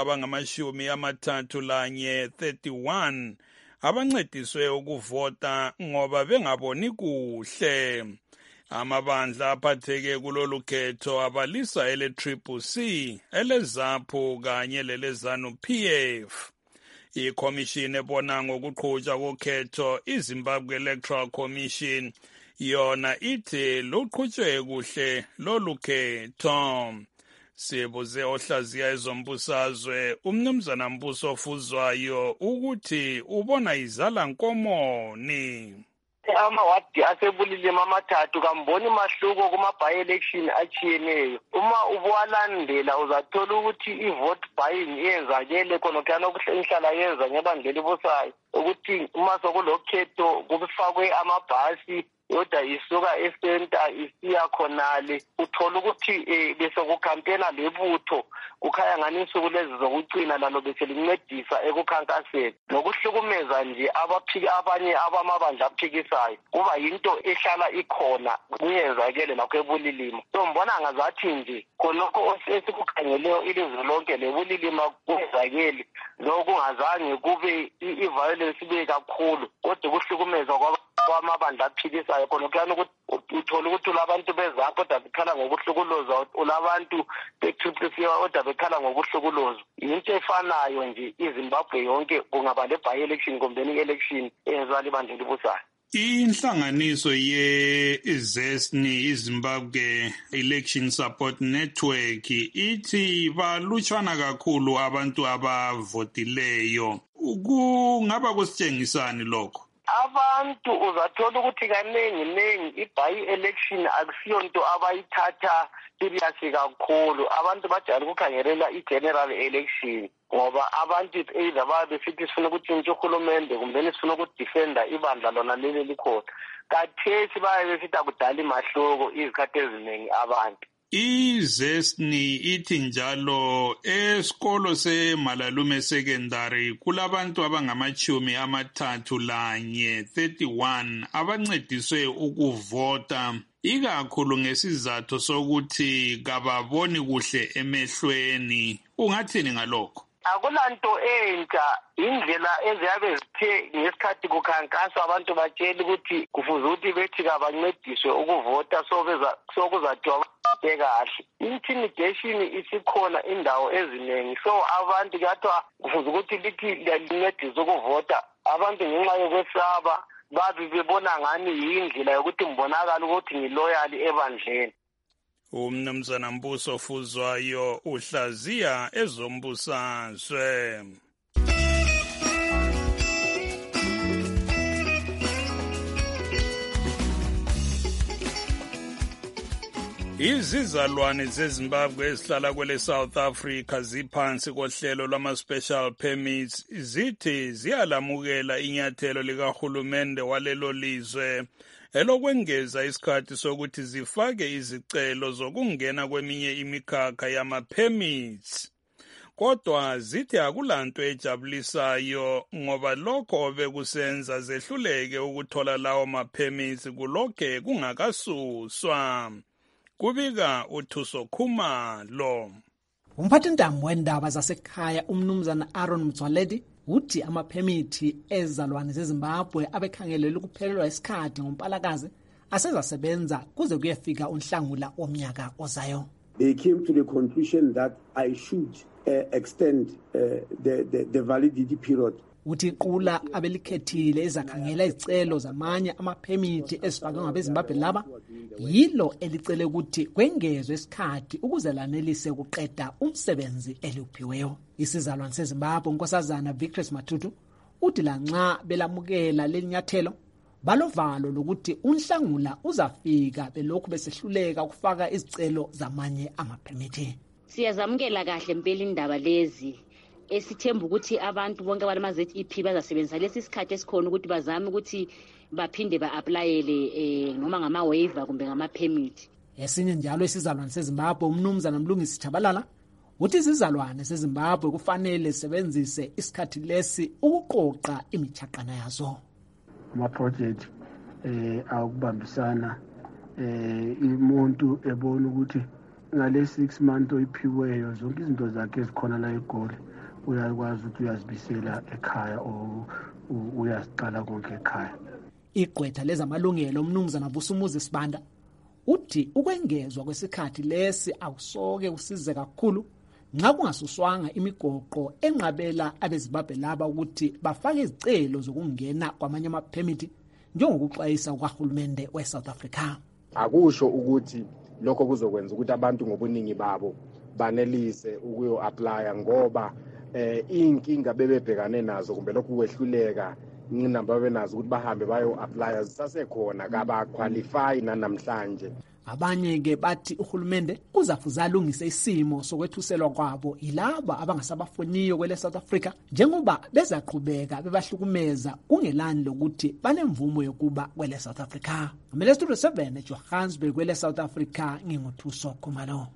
abangama-31 abancediswe ukuvota ngoba bengaboni kuhle. Amabandla aphatheke kulolu khetho abalisa ele-CCC, eleZAPU kanye leleZANU-PF. Ikhomishini ebona ngokuqhutshwa kokhetho iZimbabwe Electoral Commission yona ithi luqhutshwe kuhle lolu khetho. Sibuze ohlaziya ezombusazwe uMnumzana Mbuso Fuzwayo ukuthi ubona izala nkomoni. Amawadi aseBulilima amathathu kamboni mahluko kuma-by-election achiyeneyo. Uma ubuwalandela uzathola ukuthi i-vote buying iyenzakele khonokuyana okuhlala yenza ngebandla elibusayo ukuthi uma sokulokhetho kufakwe amabhasi yodwa isuka esenta isiya khonale uthola ukuthi bese kukampena lebutho kukhaya ngani insuku lezi zokucina lalo bese lincedisa ekukhankaseni nokuhlukumeza nje abanye abamabandla aphikisayo kuba yinto ehlala ikhona kuyenzakele lakho ebulilima. So mbona ngazathi nje khonokho esikukhangeleyo ilizwe lonke lebulilima kuyenzakele lokungazange kube i-violence ibe kakhulu kodwa kuhlukumeza kwamabandla aphikisayo khona kuyani ukuthi uthola ukuthi ulabantu bezapho kodwa bekhala ngokuhlukuluzwa ulabantu beThuthisiya kodwa bekhala ngokuhlukuluzwa. Into efanayo nje iZimbabwe yonke kungaba le-by-election kumbe i-election eyenziwa libandla elibusayo. Inhlanganiso ye-ZESNI iZimbabwe Election Support Network ithi balutshwana kakhulu abantu abavotileyo. Kungaba kusitshengisani lokho? Abantu uzathola ukuthi kanengi i-by-election akusiyonto abayithatha serious kakhulu. Abantu bajayele ukukhangelela i-general election ngoba abantu either besithi sifuna ukutshintsha uhulumende kumbe sifuna ukudefenda ibandla lona leli likhona. Kathesi baye besithi akudala imahluko izikhathi eziningi abantu. iZESNI ithi njalo esikolo seMalalume Secondary kulabantu abangama-31 abancediswe ukuvota ikakhulu ngesizathu sokuthi kababoni kuhle emehlweni. Ungathini ngalokho? Akulanto entsha indlela eziyabe zithe ngesikhathi kukhankaswa abantu batshela ukuthi kufuze ukuthi bethi kabancediswe ukuvota sokuzathiwa kahle. Intimidation isikhona indawo eziningi so abantu kuyathiwa kufuze ukuthi lithi lincediswe ukuvota abantu ngenxa yokwesaba babi bebona ngani yindlela yokuthi ngibonakala ukuthi ngiloyali ebandleni. Umnumzana Mbuso Fuzwayo uhlaziya ezombusazwe. Izizalwane zeZimbabwe ezihlala kwele South Africa ziphansi kohlelo lwama-special permits zithi ziyalamukela inyathelo likahulumende walelo lizwe elokwengeza isikhathi sokuthi zifake izicelo zokungena kweminye imikhakha yama-permits. Kodwa zithi akulanto ejabulisayo ngoba lokho bekusenza zehluleke ukuthola lawo ma-permits kulokhe kungakasuswa. Kubika uThuso Khumalo. Umphathintambo wendaba zasekhaya umnumzana Aaron Mtswaledi uthi amaphemithi ezalwane zeZimbabwe abekhangelelwe ukuphelelwa isikhathi ngoMpalakazi asezasebenza kuze kuyefika uNhlangula womnyaka ozayo. They came to the conclusion that I should extend the validity period. Uthi iqula abelikhethile ezakhangela izicelo zamanye amaphemithi ezifakwe ngabeZimbabwe laba yilo elicele ukuthi kwengezwe isikhathi ukuze lanelise ukuqeda umsebenzi eluphiweyo. Isizalwane seZimbabwe unkosazana Victory Matutu uthi lanxa belamukela lelinyathelo balovalo lokuthi uNhlangula uzafika belokhu besehluleka ukufaka izicelo zamanye amaphemithi. Siyazamukela kahle impela indaba lezi esithemba ukuthi abantu bonke abalama-ZEP bazasebenzisa lesi sikhathi esikhona ukuthi bazame ukuthi baphinde ba-aplayele noma ngama-waiver kumbe ngama-permit. Esinye njalo isizalwane seZimbabwe umnumzana Mlungisi Chabalala uthi izizalwane seZimbabwe kufanele sebenzise isikhathi lesi ukuqoqa imichaqana yazo. Ama-project akubambisana umuntu ebona ukuthi ngale 6 months oyiphiweyo zonke izinto zakhe ezikhona la eGoli uyakwazi ukuthi uyazibisela ekhaya uyasiqala konke ekhaya. Igqwetha lezamalungelo umnumzana Busumuzi Sibanda uthi ukwengezwa kwesikhathi lesi awusoke usize kakhulu nxa kungasuswanga imigoqo enqabela abeZimbabwe laba ukuthi bafake izicelo zokungena kwamanye amaphemithi njengokuxwayisa kuhulumende weSouth Africa. Akusho ukuthi lokho kuzokwenza ukuthi abantu ngobuningi babo banelise ukuyo-applya ngoba inkinga bebebhekane nazo kumbe lokhu kwehluleka inamba benazo ukuthi bahambe bayo-applya zisasekhona kabaqualify nanamhlanje. Abanye-ke bathi uhulumende kuzafuze alungise isimo sokwethuselwa kwabo yilaba abangasabafuniyo kwele South Africa njengoba bezaqhubeka bebahlukumeza kungelani lokuthi banemvumo yokuba kwele South Africa. Ngimele Studio 7 eJohannesburg kwele South Africa nginguthuso Khumalo.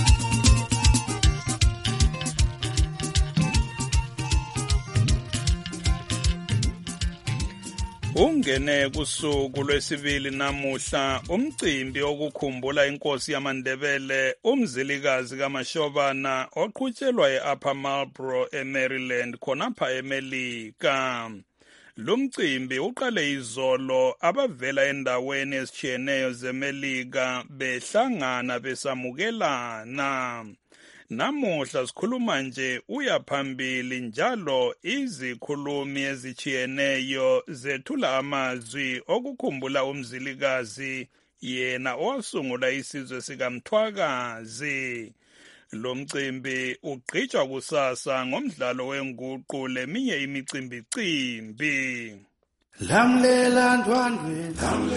Ungene kusuku lwesibili namuhla umcimbi okukhumbula inkosi yamaNdebele umzilikazi kaMashobana oqhutshelwa eUpper Marlborough eMaryland khonapha eMelika. Lo mcimbi uqale izolo abavela endaweni ezitshiyeneyo zeMelika behlangana besamukelana. Namuhla sikhuluma nje uya phambili njalo izikhulumi ezitshiyeneyo zethula amazwi okukhumbula umzilikazi yena owasungula isizwe sikaMthwakazi. Lo mcimbi ugqitshwa kusasa ngomdlalo wenguqu leminye imicimbi. Lamlela ndwandwe,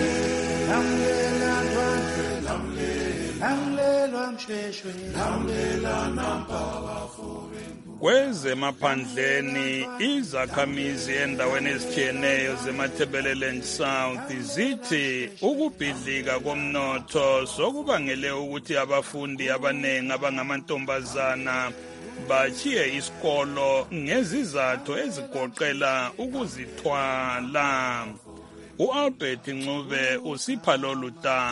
lamlela ndwandwe, lamlelwa mshweshwe, lamlela nampabafube. Kwezemaphandleni izakhamizi endaweni ezitshiyeneyo zeMatabeleland South zithi ukubhidlika komnotho sokubangele ukuthi abafundi abanengi abangamantombazana bachiye isikolo ngezizathu ezigoqela ukuzithwala. U-Albert Ncube usipha lolu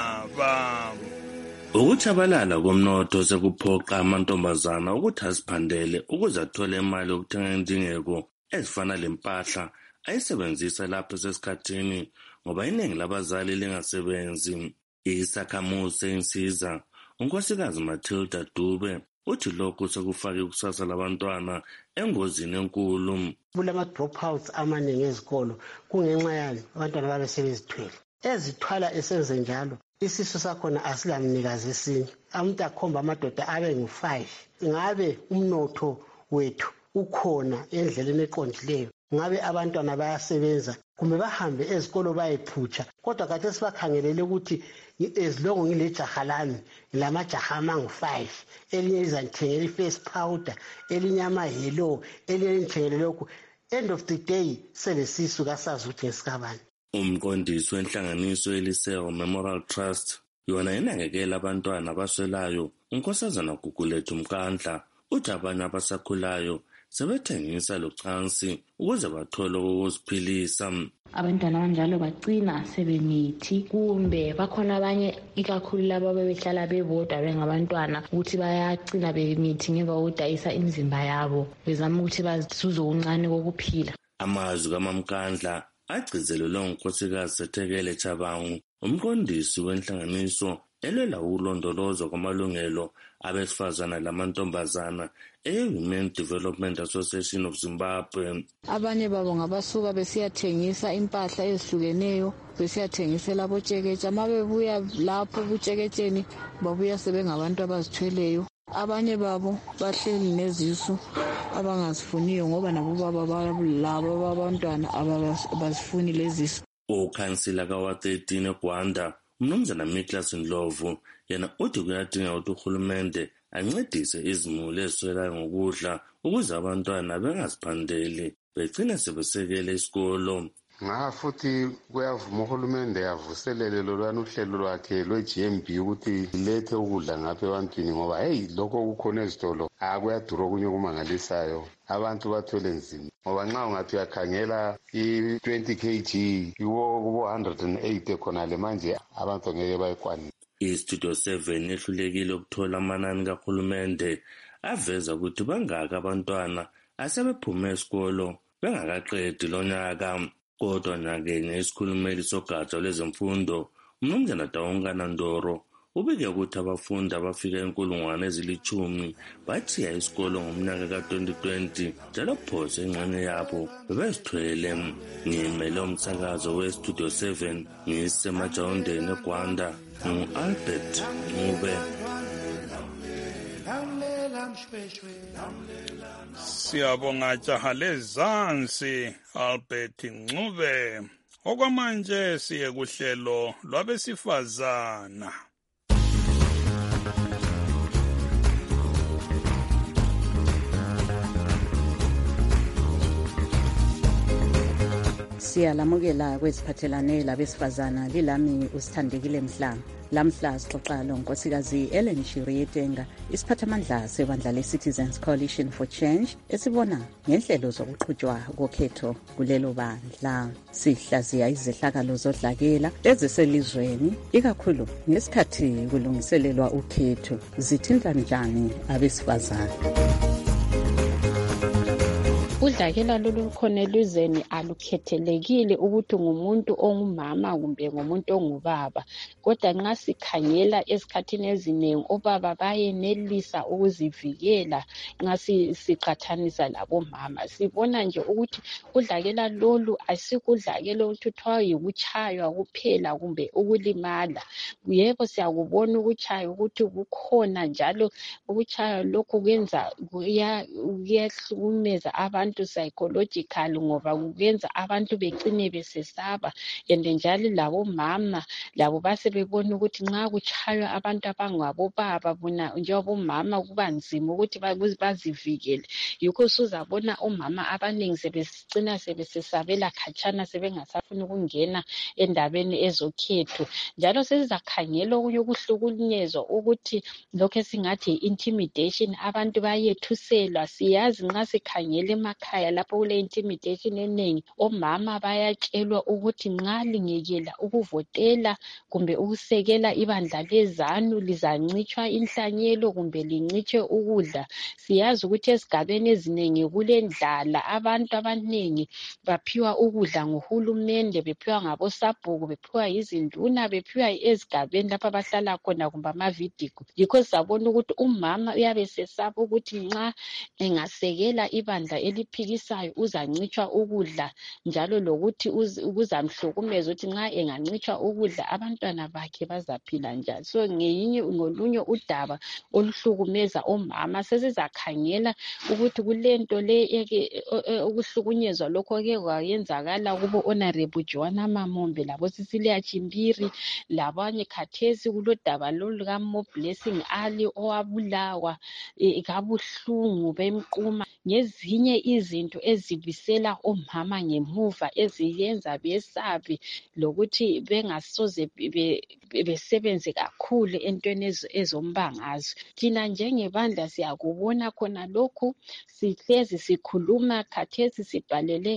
daba. Ukutshabalala komnotho sekuphoqa amantombazana ukuthi aziphandele ukuze athole imali yokuthenga indingeko ezifana lempahla ayisebenzisa lapho sesikhathini ngoba iningi labazali lingasebenzi. Isakhamuzi seyinsiza unkosikazi Matilda Dube uthi lokhu sekufake ikusasa labantwana engozini enkulu. Kulama-dropouts amaningi ezikolo kungenxa yani abantwana babe sebezithwele. Ezithwala esenze njalo isisu sakhona asilamnikazi esinye. Umuntu akhomba amadoda abe ngu-5. Ngabe umnotho wethu ukhona endleleni eqondileyo. Ngabe abantwana bayasebenza kumbe bahambe ezikolo bayephutsha. Kodwa kade sibakhangelele ukuthi ezilongo ngile jaha lami lamajaha amangu-5. Elinye izangithengela i-face powder, elinye ama-hello, elinye ngithengele lokhu. End of the day selesisu kasazi ukuthi ngesikabani. Umqondisi wenhlanganiso Eliseo Memorial Trust yona inakekela abantwana abaswelayo unkosazana Gugulethu Mkandla uthi abanye abasakhulayo sebethengisa locansi ukuze bathole ukuziphilisa. Abantwana abanjalo bagcina sebemithi kumbe bakhona abanye ikakhulu labo bebehlala bebodwa bengabantwana ukuthi bayagcina bemithi ngemva kokudayisa imizimba yabo bezama ukuthi bazuze okuncane kokuphila. Amazwi kaMamkandla agcizelelwe ngunkosikazi Sethekele Chabangu umqondisi wenhlanganiso elwela ukulondolozwa kwamalungelo abesifazana lamantombazana e-Women Development Association of Zimbabwe. Abanye babo ngabasuka besiyathengisa impahla ezihlukeneyo besiyathengisela abotsheketshe. Uma bebuya lapho butsheketsheni babuya sebengabantu abazithweleyo. Abanye babo bahleli nezisu abangazifuniyo ngoba nabo baba balabo abantwana abazifuni lezisu. Ukhansila kawa-13 eGwanda uMnumzana Miklas Ndlovu yena uthi kuyadinga ukuthi uhulumende ancedise izimuli eziswelayo ngokudla ukuze abantwana bengaziphandeli begcine sebesekele isikolo. Futhi kuyavuma uhulumende yavuselele lolwana uhlelo lwakhe lwe-GMB ukuthi lethe ukudla ngapha ebantwini ngoba lokho kukhona ezitolo kuyadura okunye okumangalisayo. Abantu bathwele nzima ngoba nxa ungathi uyakhangela i-20 kg kubo 108 khonale manje abantu ngeke bayikwanise. IStudio 7 yehlulekile ukuthola amanani kahulumende aveza ukuthi bangaka abantwana asebephume esikolo bengakaqedi lo nyaka. Kodwa nyakenye isikhulumeli sogatsha lwezemfundo uMnumzana Daungana Ndoro ubike ukuthi abafundi abafika 10,000 bathiya isikolo ngomnyaka ka-2020 njalo phose ingxenye yabo bebezithwele. Ngimele umsakazo weStudio 7 ngisemajawundeni eGwanda ngu-Albert Ncube. Siyabonga jaha lezansi Albert Ncube. Okwamanje siye kuhlelo lwabesifazana. Siyalamukela kweziphathelane labesifazana lilami usithandekile Mhlanga. Lamhla sixoxa lonkosikazi Ellen Shirietenga, isiphathamandla sebandla le-Citizens Coalition for Change, esibona ngenhlelo zokuqhutshwa kokhetho kulelo bandla. Sihlaziya izehlakalo zodlakela eziselizweni, ikakhulu ngesikhathi kulungiselelwa ukhetho, zithinta njani abesifazane. Udlakela lolu khona elizweni alukhethelekile ukuthi ngumuntu ongumama kumbe ngumuntu ongubaba, kodwa nxa sikhangela esikhathini ezinengi obaba bayenelisa ukuzivikela nxa siqathanisa labomama. Sibona nje ukuthi udlakela lolu asikudlakela ukuthi kuthiwa yikutshaywa kuphela kumbe ukulimala. Yebo siyakubona ukutshaywa ukuthi kukhona, njalo ukutshaywa lokhu kuyahlukumeza abantu psychological, ngoba kuyenza abantu becine besesaba. And njalo labomama labo basebebona ukuthi nxa kutshaywa abantu abangabobaba bona njengabomama kuba nzima ukuthi bazivikele. Yikho usuzabona omama abanengi sebecina sebesesabela khatshana, sebengasafuni ukungena endabeni ezokhetho. Njalo sesizakhangela okunye ukuhlukunyezwa ukuthi lokho esingathi intimidation, abantu bayethuselwa. Siyazi nxa sikhangele emakhaya lapho kule intimidation enengi, omama bayatshelwa ukuthi nxa lingekela ukuvotela kumbe ukusekela ibandla lezanu lizancitshwa inhlanyelo kumbe lincitshwe ukudla. Siyazi ukuthi esigabeni ezinengi kulendlala, abantu abanengi baphiwa ukudla nguhulumende, bephiwa ngabosabhuku, bephiwa yizinduna, bephiwa ezigabeni lapha abahlala khona kumbe amavidigo. Yikho sizabona ukuthi umama uyabe sesaba ukuthi nxa engasekela ibandla eliphikisayo uzancitshwa ukudla, njalo lokuthi kuzamhlukumeza ukuthi nxa engancitshwa ukudla abantwana bakhe bazaphila njani. So ngolunye udaba oluhlukumeza omama. Sesizakhangela ukuthi kulento le ukuhlukunyezwa lokho ke kwayenzakala kubo Honorable Joanna Mamombe labo Cecilia Chimbiri labanye. Khathesi kulodaba lolu kaMo Blessing Ali owabulawa kabuhlungu bemquma, ngezinye izinto ezibisela omama ngemuva eziyenza besabe lokuthi bengasoze besebenze kakhulu entweni ezombangazo. Thina njengebandla siyakubona khona lokhu, sihlezi sikhuluma. Khathesi sibhalele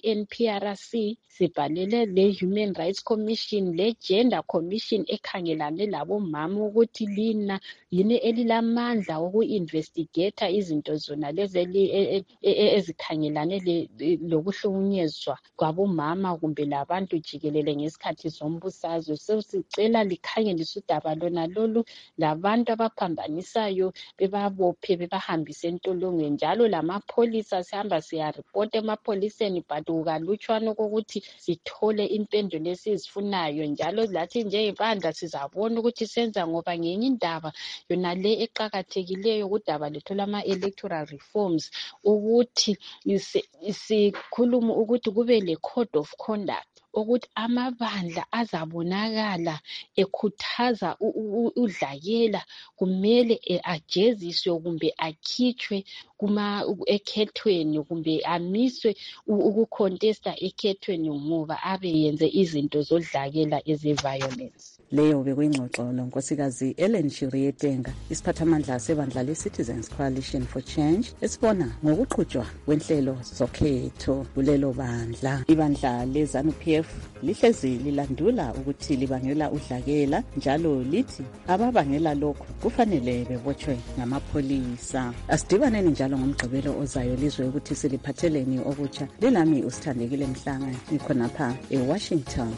i-NPRC, sibhalele le-Human Rights Commission, le-Gender Commission ekhangelane labomama ukuthi lina yini elilamandla woku-investigate izinto zona lezi ezikhangelane lokuhlukunyezwa kwabomama kumbe labantu jikelele ngesikhathi zombusazwe. Sicela likhangelise udaba lona lolu, labantu abaphambanisayo bebabophe bebahambise entolongweni. Njalo lamapholisa sihamba siyaripota emapholiseni, but kukalutshwana kokuthi sithole impendulo esizifunayo. Njalo lathi njengebandla sizabona ukuthi senza, ngoba ngenye indaba yona le eqakathekileyo kudaba lethu lama-electoral reforms, ukuthi sikhuluma ukuthi kube le-code of conduct, ukuthi amabandla azabonakala ekhuthaza udlakela kumele ajeziswe kumbe akhitshwe ekhethweni kumbe amiswe ukucontesta ekhethweni ngoba abe yenze izinto zodlakela eze-violence. Leyo bekuyingxoxo nonkosikazi Ellen Shirietenga, isiphathamandla sebandla le-Citizens Coalition for Change, esibona ngokuqhutshwa kwenhlelo zokhetho kulelo bandla. Ibandla le-ZANU-PF lihlezi lilandula ukuthi libangela udlakela, njalo lithi ababangela lokhu kufanele bebotshwe ngamapholisa. Asidibaneni njalo ngomgqibelo ozayo lizwe ukuthi siliphatheleni okutsha. Lelami usithandekile Mhlanga, ngikhonapha eWashington.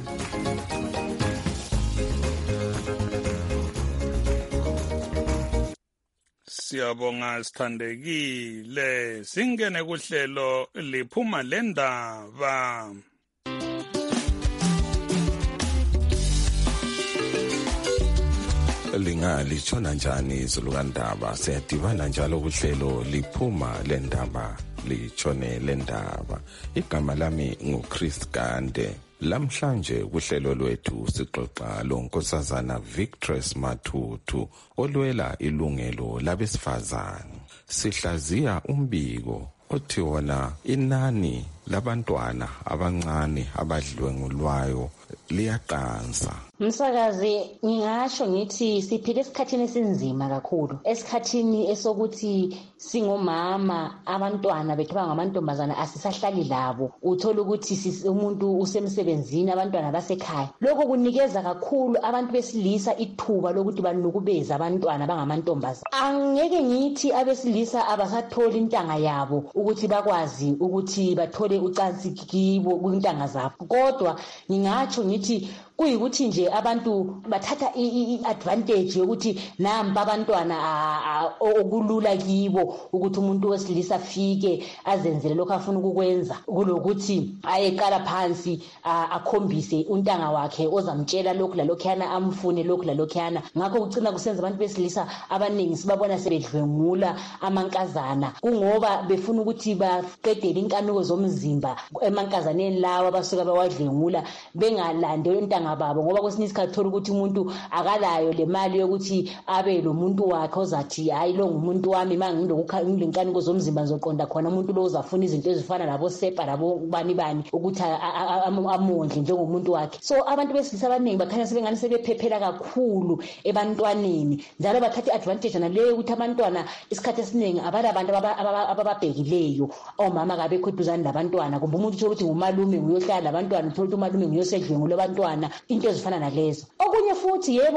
Siyabonga sithandekile. Singene kuhlelo liphuma lendaba. Lingalitshona njani izulu kandaba? Siyadibana njalo kuhlelo liphuma lendaba, litshone lendaba. Igama lami nguChris Gande. Lamhlanje kuhlelo lwethu sixoxa lonkosazana Victress Matutu olwela ilungelo labesifazane. Sihlaziya umbiko othi wona inani labantwana abancane abadlwengulwayo liyaqansa. Msakazi, ngingasho ngithi siphile esikhathini esinzima kakhulu, esikhathini esokuthi singomama abantwana bethu bangamantombazana asisahlali labo. Uthola ukuthi umuntu usemsebenzini, abantwana basekhaya. Lokho kunikeza kakhulu abantu besilisa ithuba lokuthi banukubeze abantwana bangamantombazana. Angeke ngithi abesilisa abasatholi intanga yabo ukuthi bakwazi ukuthi bathole ucansi kibo kwintanga zabo. Kodwa ngingatsho ngithi kuyikuthi nje abantu bathatha i-advantage yokuthi namba abantwana okulula kibo ukuthi umuntu wesilisa afike azenzele lokho afuna ukukwenza, kulokuthi ayeqala phansi akhombise untanga wakhe ozamtshela lokhu lalokhuyana, amfune lokhu lalokhuyana. Ngakho kucina kusenza abantu besilisa abaningi sibabona sebedlwengula amankazana, kungoba befuna ukuthi baqedele inkanuko zomzimba emankazaneni lawa abasuka bawadlwengula bengalandeli intanga babo, ngoba kwesinye isikhathi thola ukuthi umuntu akalayo le mali yokuthi abe lo muntu wakhe ozathi hayi lo ngumuntu wami, ngilenkaniko zomzimba ngizoqonda khona umuntu lo uzafuna izinto ezifana labo sepa labo bani ukuthi amondle njengomuntu wakhe. So abantu besilisa abaningi bakhanya sebengani sebephephela kakhulu ebantwaneni, njalo bathatha advantage naleyo ukuthi abantwana isikhathi esiningi abalabantu abababhekileyo, omama kabekho eduzane labantwana, kumbe umuntu uthola ukuthi ngumalume nguyohlala labantwana, uthola ukuthi umalume nguyosedlwengulo abantwana, into ezifana nalezo. Okunye futhi yebo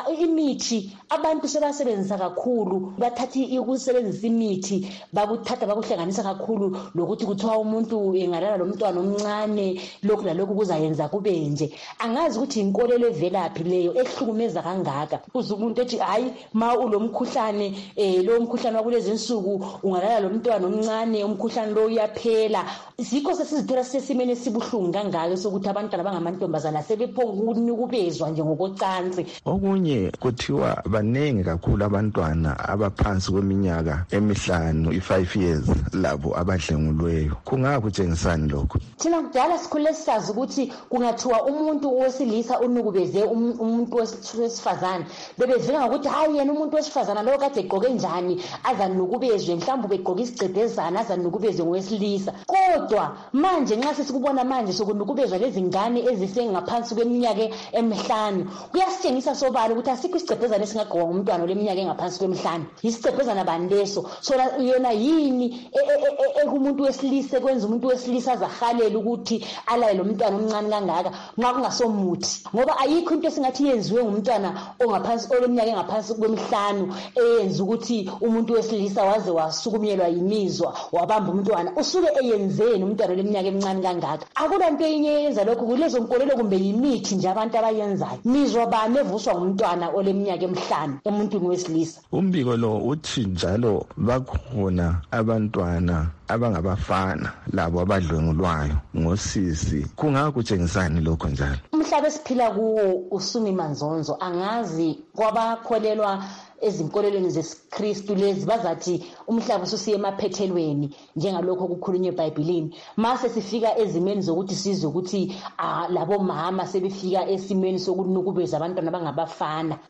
imithi abantu sebasebenzisa kakhulu, bathathi ukusebenzisa imithi bakuthatha bakuhlanganisa kakhulu lokuthi kuthiwa umuntu engalala lo mntwana omncane lokhu lalokhu kuzayenza kube nje. Angazi ukuthi inkolelo evelaphi leyo ehlukumeza kangaka. Uze umuntu ethi hayi ma ulomkhuhlane lo mkhuhlane wakulezi insuku ungalala lo mntwana omncane umkhuhlane lo uyaphela. Sikho sesizithola sesimene sibuhlungu kangaka sokuthi abantwana bangamantombazana sebephongunikubezwa nje ngokocansi. Okunye kuthiwa baningi kakhulu abantwana abaphansi kweminyaka emihlanu, i5 years, labo abadlengulweyo. Kungakutshengisani lokho? Thina kudala sikhule sisazi ukuthi kungathiwa umuntu wesilisa unukubeze umuntu wesifazane, bebevika ngokuthi hayi yena umuntu wesifazana lo kade egqoke njani azanukubezwe, mhlawumbe begqoke isigcedezana azanukubezwe ngowesilisa. Kodwa manje nxa sesikubona manje sokunukubezwa lezi ngane ezisengaphansi kweminyaka emihlanu, kuyasitshengisa sobala ukuthi asikho isigcedezana esingagqokwa ngumntwana oleminyaka engaphansi kwemihlanu. Isigcedezana bani leso? So yona yini ekumuntu wesilisa kwenza umuntu wesilisa azahalela ukuthi alaye lo mntwana omncane kangaka nxa kungasomuthi? Ngoba ayikho into esingathi yenziwe ngumntwana ongaphansi oleminyaka engaphansi kwemihlanu eyenza ukuthi umuntu wesilisa waze wasukumyelwa yimizwa wabamba umntwana. Usuke eyenzeni umntwana oleminyaka emincane kangaka? Akulanto enye yenza lokho, kulezo nkolelo kumbe yimithi nje abantu abayenzayo. Mizwa bani evuswa ngumntwana oleminyaka emihlanu emuntwini wesilisa? Umbiko lo uthi njalo bakhona abantwana abangabafana labo abadlwengulwayo ngosisi. Kungakutshengisani lokho njalo? Umhlaba esiphila kuwo usumi manzonzo. Angazi kwabakholelwa ezinkolelweni zesikristu lezi bazathi umhlaba ususiye emaphethelweni njengalokho kukhulunywe eBhayibhelini. Mase sifika ezimeni zokuthi sizwe ukuthi labo mama sebefika esimeni sokunukubeza abantwana bangabafana.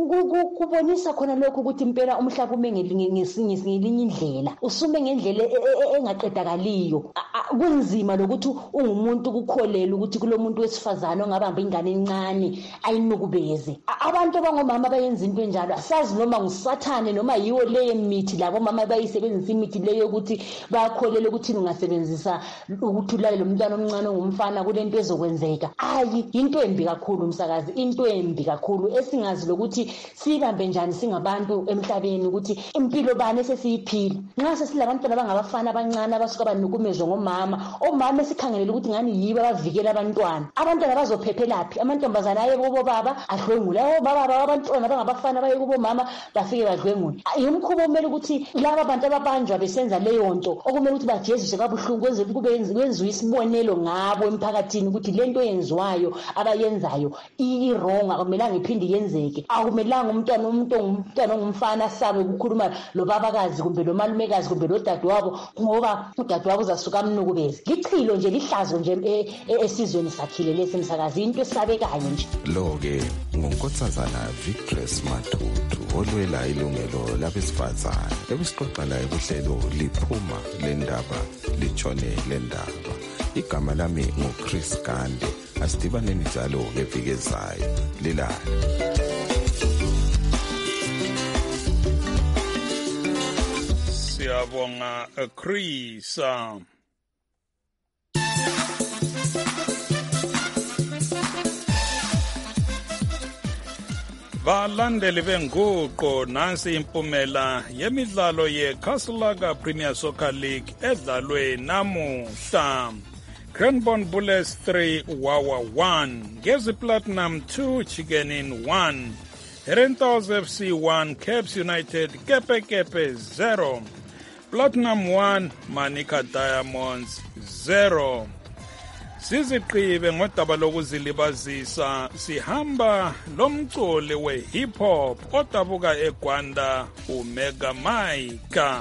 Kubonisa khona lokho ukuthi impela umhlaba ume ngelinye indlela, usume ngendlela engaqedakaliyo. Kunzima lokuthi ungumuntu kukholela ukuthi kulomuntu wesifazane ongabamba ingane encane ayinukubeze. Abantu abangomama bayenza into enjalo, asazi noma ngusathane noma yiwo leyo mithi labo mama bayisebenzisa imithi leyo ukuthi bakholele ukuthi ungasebenzisa ukuthi ulale lo mntwana omncane ongumfana kulento ezokwenzeka. Ayi, into embi kakhulu msakazi, into embi kakhulu esingazi lokuthi sibambe njani singabantu emhlabeni, ukuthi impilo bani esesiyiphila. Nxa sesilabantwana abangabafana abancane abasuka banukumezwe ngomama, omama esikhangelela ukuthi ngani yibo abavikela abantwana. Abantwana bazophephelaphi? Amantombazana aye kubo baba adlwengule, baba abantwana abangabafana baye kubo mama bafike badlwengule. Yimkhubo omele ukuthi laba abantu ababanjwa besenza leyo nto okumele ukuthi bajeziswe kabuhlungu, kwenzela kube kwenziwe isibonelo ngabo emphakathini ukuthi lento yenziwayo abayenzayo i-wrong, akumelanga iphinde yenzeke. Akumelanga umntwana ongumfana sabe ukukhuluma lo babakazi kumbe lo malumekazi kumbe lo dadewabo, ngoba udadewabo uzasuka amnukubeze. Lichilo nje, lihlazo nje esizweni sakhile lesi msakazi, into esabekayo nje. Lo ke ngunkosazana Victress Matutu olwela ilungelo labesifazane ebisixoxa laye kuhlelo liphuma lendaba litshone lendaba. Igama lami nguChris Gande. Asidibaneni njalo ngeviki ezayo. Lilale. Siyabonga Chris. Balandeli benguqo nansi impumela yemidlalo yeCastlelaga Premier Soccer League edlalwe namuhla. Cranbourne Bullets 3 Wawa 1, Gezi Platinum 2 Chicken Inn 1, Herentals FC 1 Caps United Kepe Kepe 0, Platinum 1 Manica Diamonds 0. Siziqibe ngodaba lokuzilibazisa sihamba lomculi we-hip hop odabuka eGwanda uMega Mike.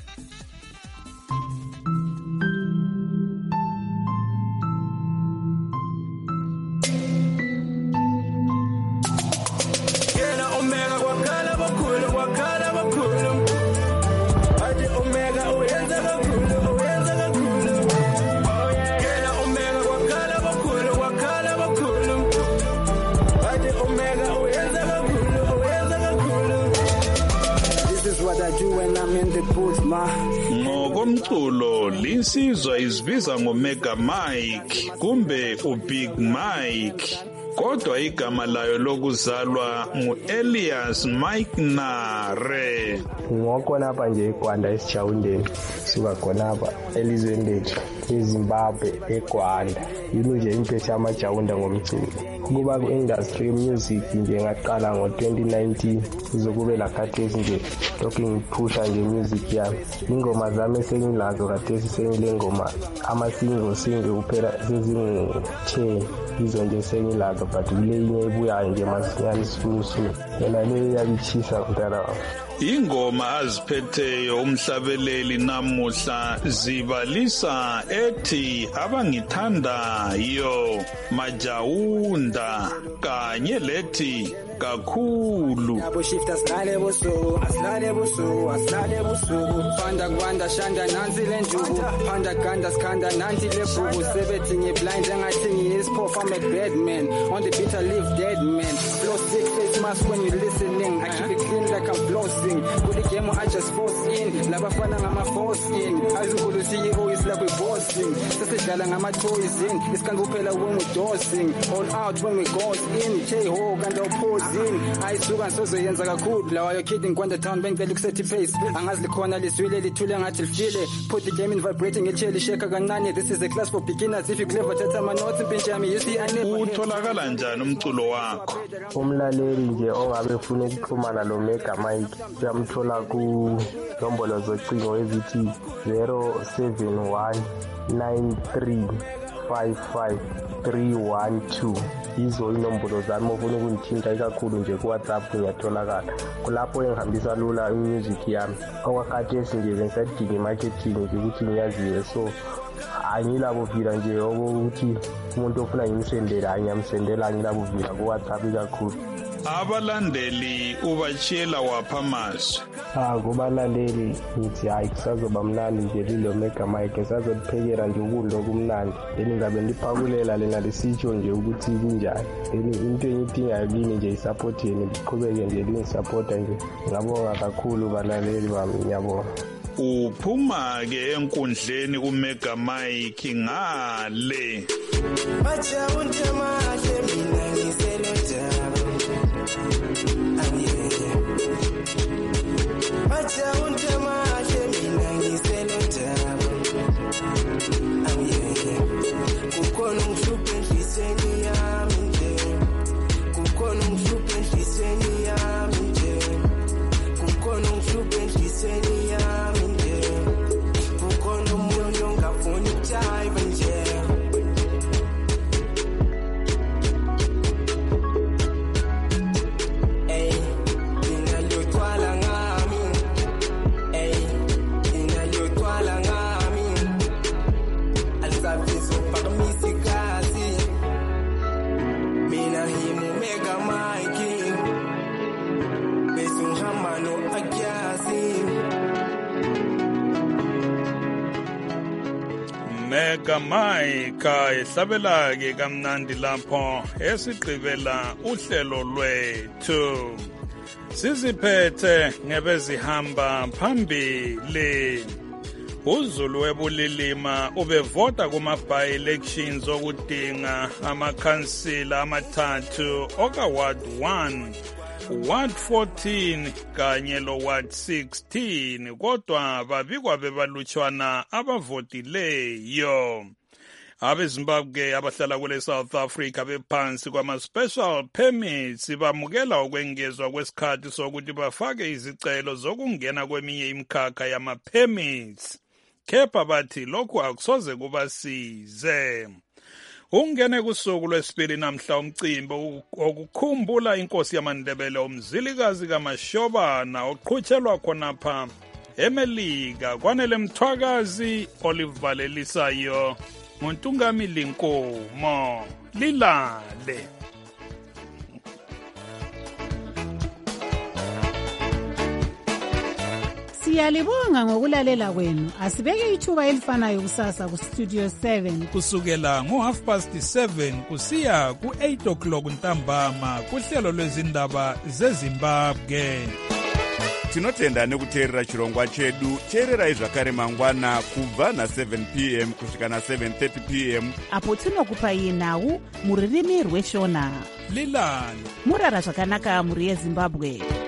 Ngokomculo linsizwa izibiza ngoMega Mike kumbe uBig Mike, kodwa igama layo lokuzalwa nguElias Mike Nare. Ngokhonapha nje eGwanda eSijawundeni, suka khonapha elizweni lethu eZimbabwe eGwanda. Yini nje impetha amajawunda ngomculo. Kuba ku-industry music nje ngaqala ngo-2019 kuzokube lakhathesi nje lokhu ngiphusha nje music yami. Ingoma zami esengilazo khathesi sengile ngoma single kuphela sezingu-10 izo nje sengilazo, but kule inye ebuyayo nje masinyane sifunu yena le yabichisa mntana. Ingoma aziphetheyo umhlabeleli namuhla zibalisa ethi abangithandayo majawunda kanye lethi kakhulu. Yabushifta asilale busuku fanda kwanda shanda nansi lenjuku phanda ganda skanda nanti lebhuku sebethi ngiblind engathi ngiyisiphofu. I'm a bad man on the beat I live dead man. Flow 6 face mask when you listening. I keep it clean like I'm flossing. Kuli game I just force in labafana ngama force in azukulu CEO is like we bossing. Sesidlala ngama toys in isikanga kuphela when we dosing all out when we goes in J-Ho and opposing. Ayisuka nsozoyenza kakhulu lawa yo kidding kwanda town bengivela ukusethi face angazi likhona liswile lithule ngathi lifile put the game in vibrating echeli sheka kancane. This is a class for beginners. If you clever thatha ama notes impintsha yami you see I never. Utholakala njani umculo wakho? Umlaleli nje ongabe ufuna ukuxhumana lo Mega Mike uyamthola ku nombolo zocingo ezithi 0719355312. Izo inombolo zami ofuna ukungithinta ikakhulu nje ku-WhatsApp ngiyatholakala. Kulapho engihambisa lula imusic yami. Okwakhathesi nje bengisadinga imarketing nje ukuthi ngiyaziwe, so angilabuvila nje ukuthi umuntu ofuna ngimsendela ngiyamsendela, angilabuvila ku-WhatsApp ikakhulu. Abalandeli ubachiyela wapha amazwi? Kubalaleli ngithi hayi kusazoba mnandi nje lilo Mega Mike, ngisazoliphekela nje ukudla okumnandi, ngizabe ngiphakulela lena lisitsho nje ukuthi kunjani. Into engiyidingayo kini nje isupport yenu, liqhubeke nje lingisupporta nje. Ngiyabonga kakhulu balaleli bami, ngiyabonga. Uphuma-ke enkundleni kuMega Mike ngale. Mega Mike ehlabela ke kamnandi lapho esigqibela uhlelo lwethu. Siziphethe ngebezihamba phambili. uZulu webulilima ubevota kuma-by-elections okudinga amakhansila amathathu oka-Ward 1, Ward 14 kanye lo-Ward 16, kodwa babikwa bebalutshwana abavotileyo. AbeZimbabwe abahlala kule South Africa bephansi kwama-special permits bamukela ukwengezwa kwesikhathi sokuthi bafake izicelo zokungena kweminye imikhakha yama-permits. Kepha bathi lokhu akusoze kubasize. Ungene kusuku lwesibili namhla umcimbi okukhumbula inkosi yamaNdebele umzilikazi kaMashobana oqhutshelwa khonapha eMelika. Kwanele Mthwakazi olivalelisayo nguNtungamili Nkomo. Lilale. Siyalibonga ngokulalela kwenu. Asibeke ithuba elifanayo kusasa ku Studio 7 kusukela ngo7:30 kusiya ku8 o'clock ntambama kuhlelo lwezindaba zeZimbabwe. Tinotenda nekuteerera chirongwa chedu. Teererai zvakare mangwana kubva na7 p.m. kusvika na7:30 p.m. apo tinokupai nhau muririmi rweshona. Lilale. Murara zvakanaka muri yeZimbabwe.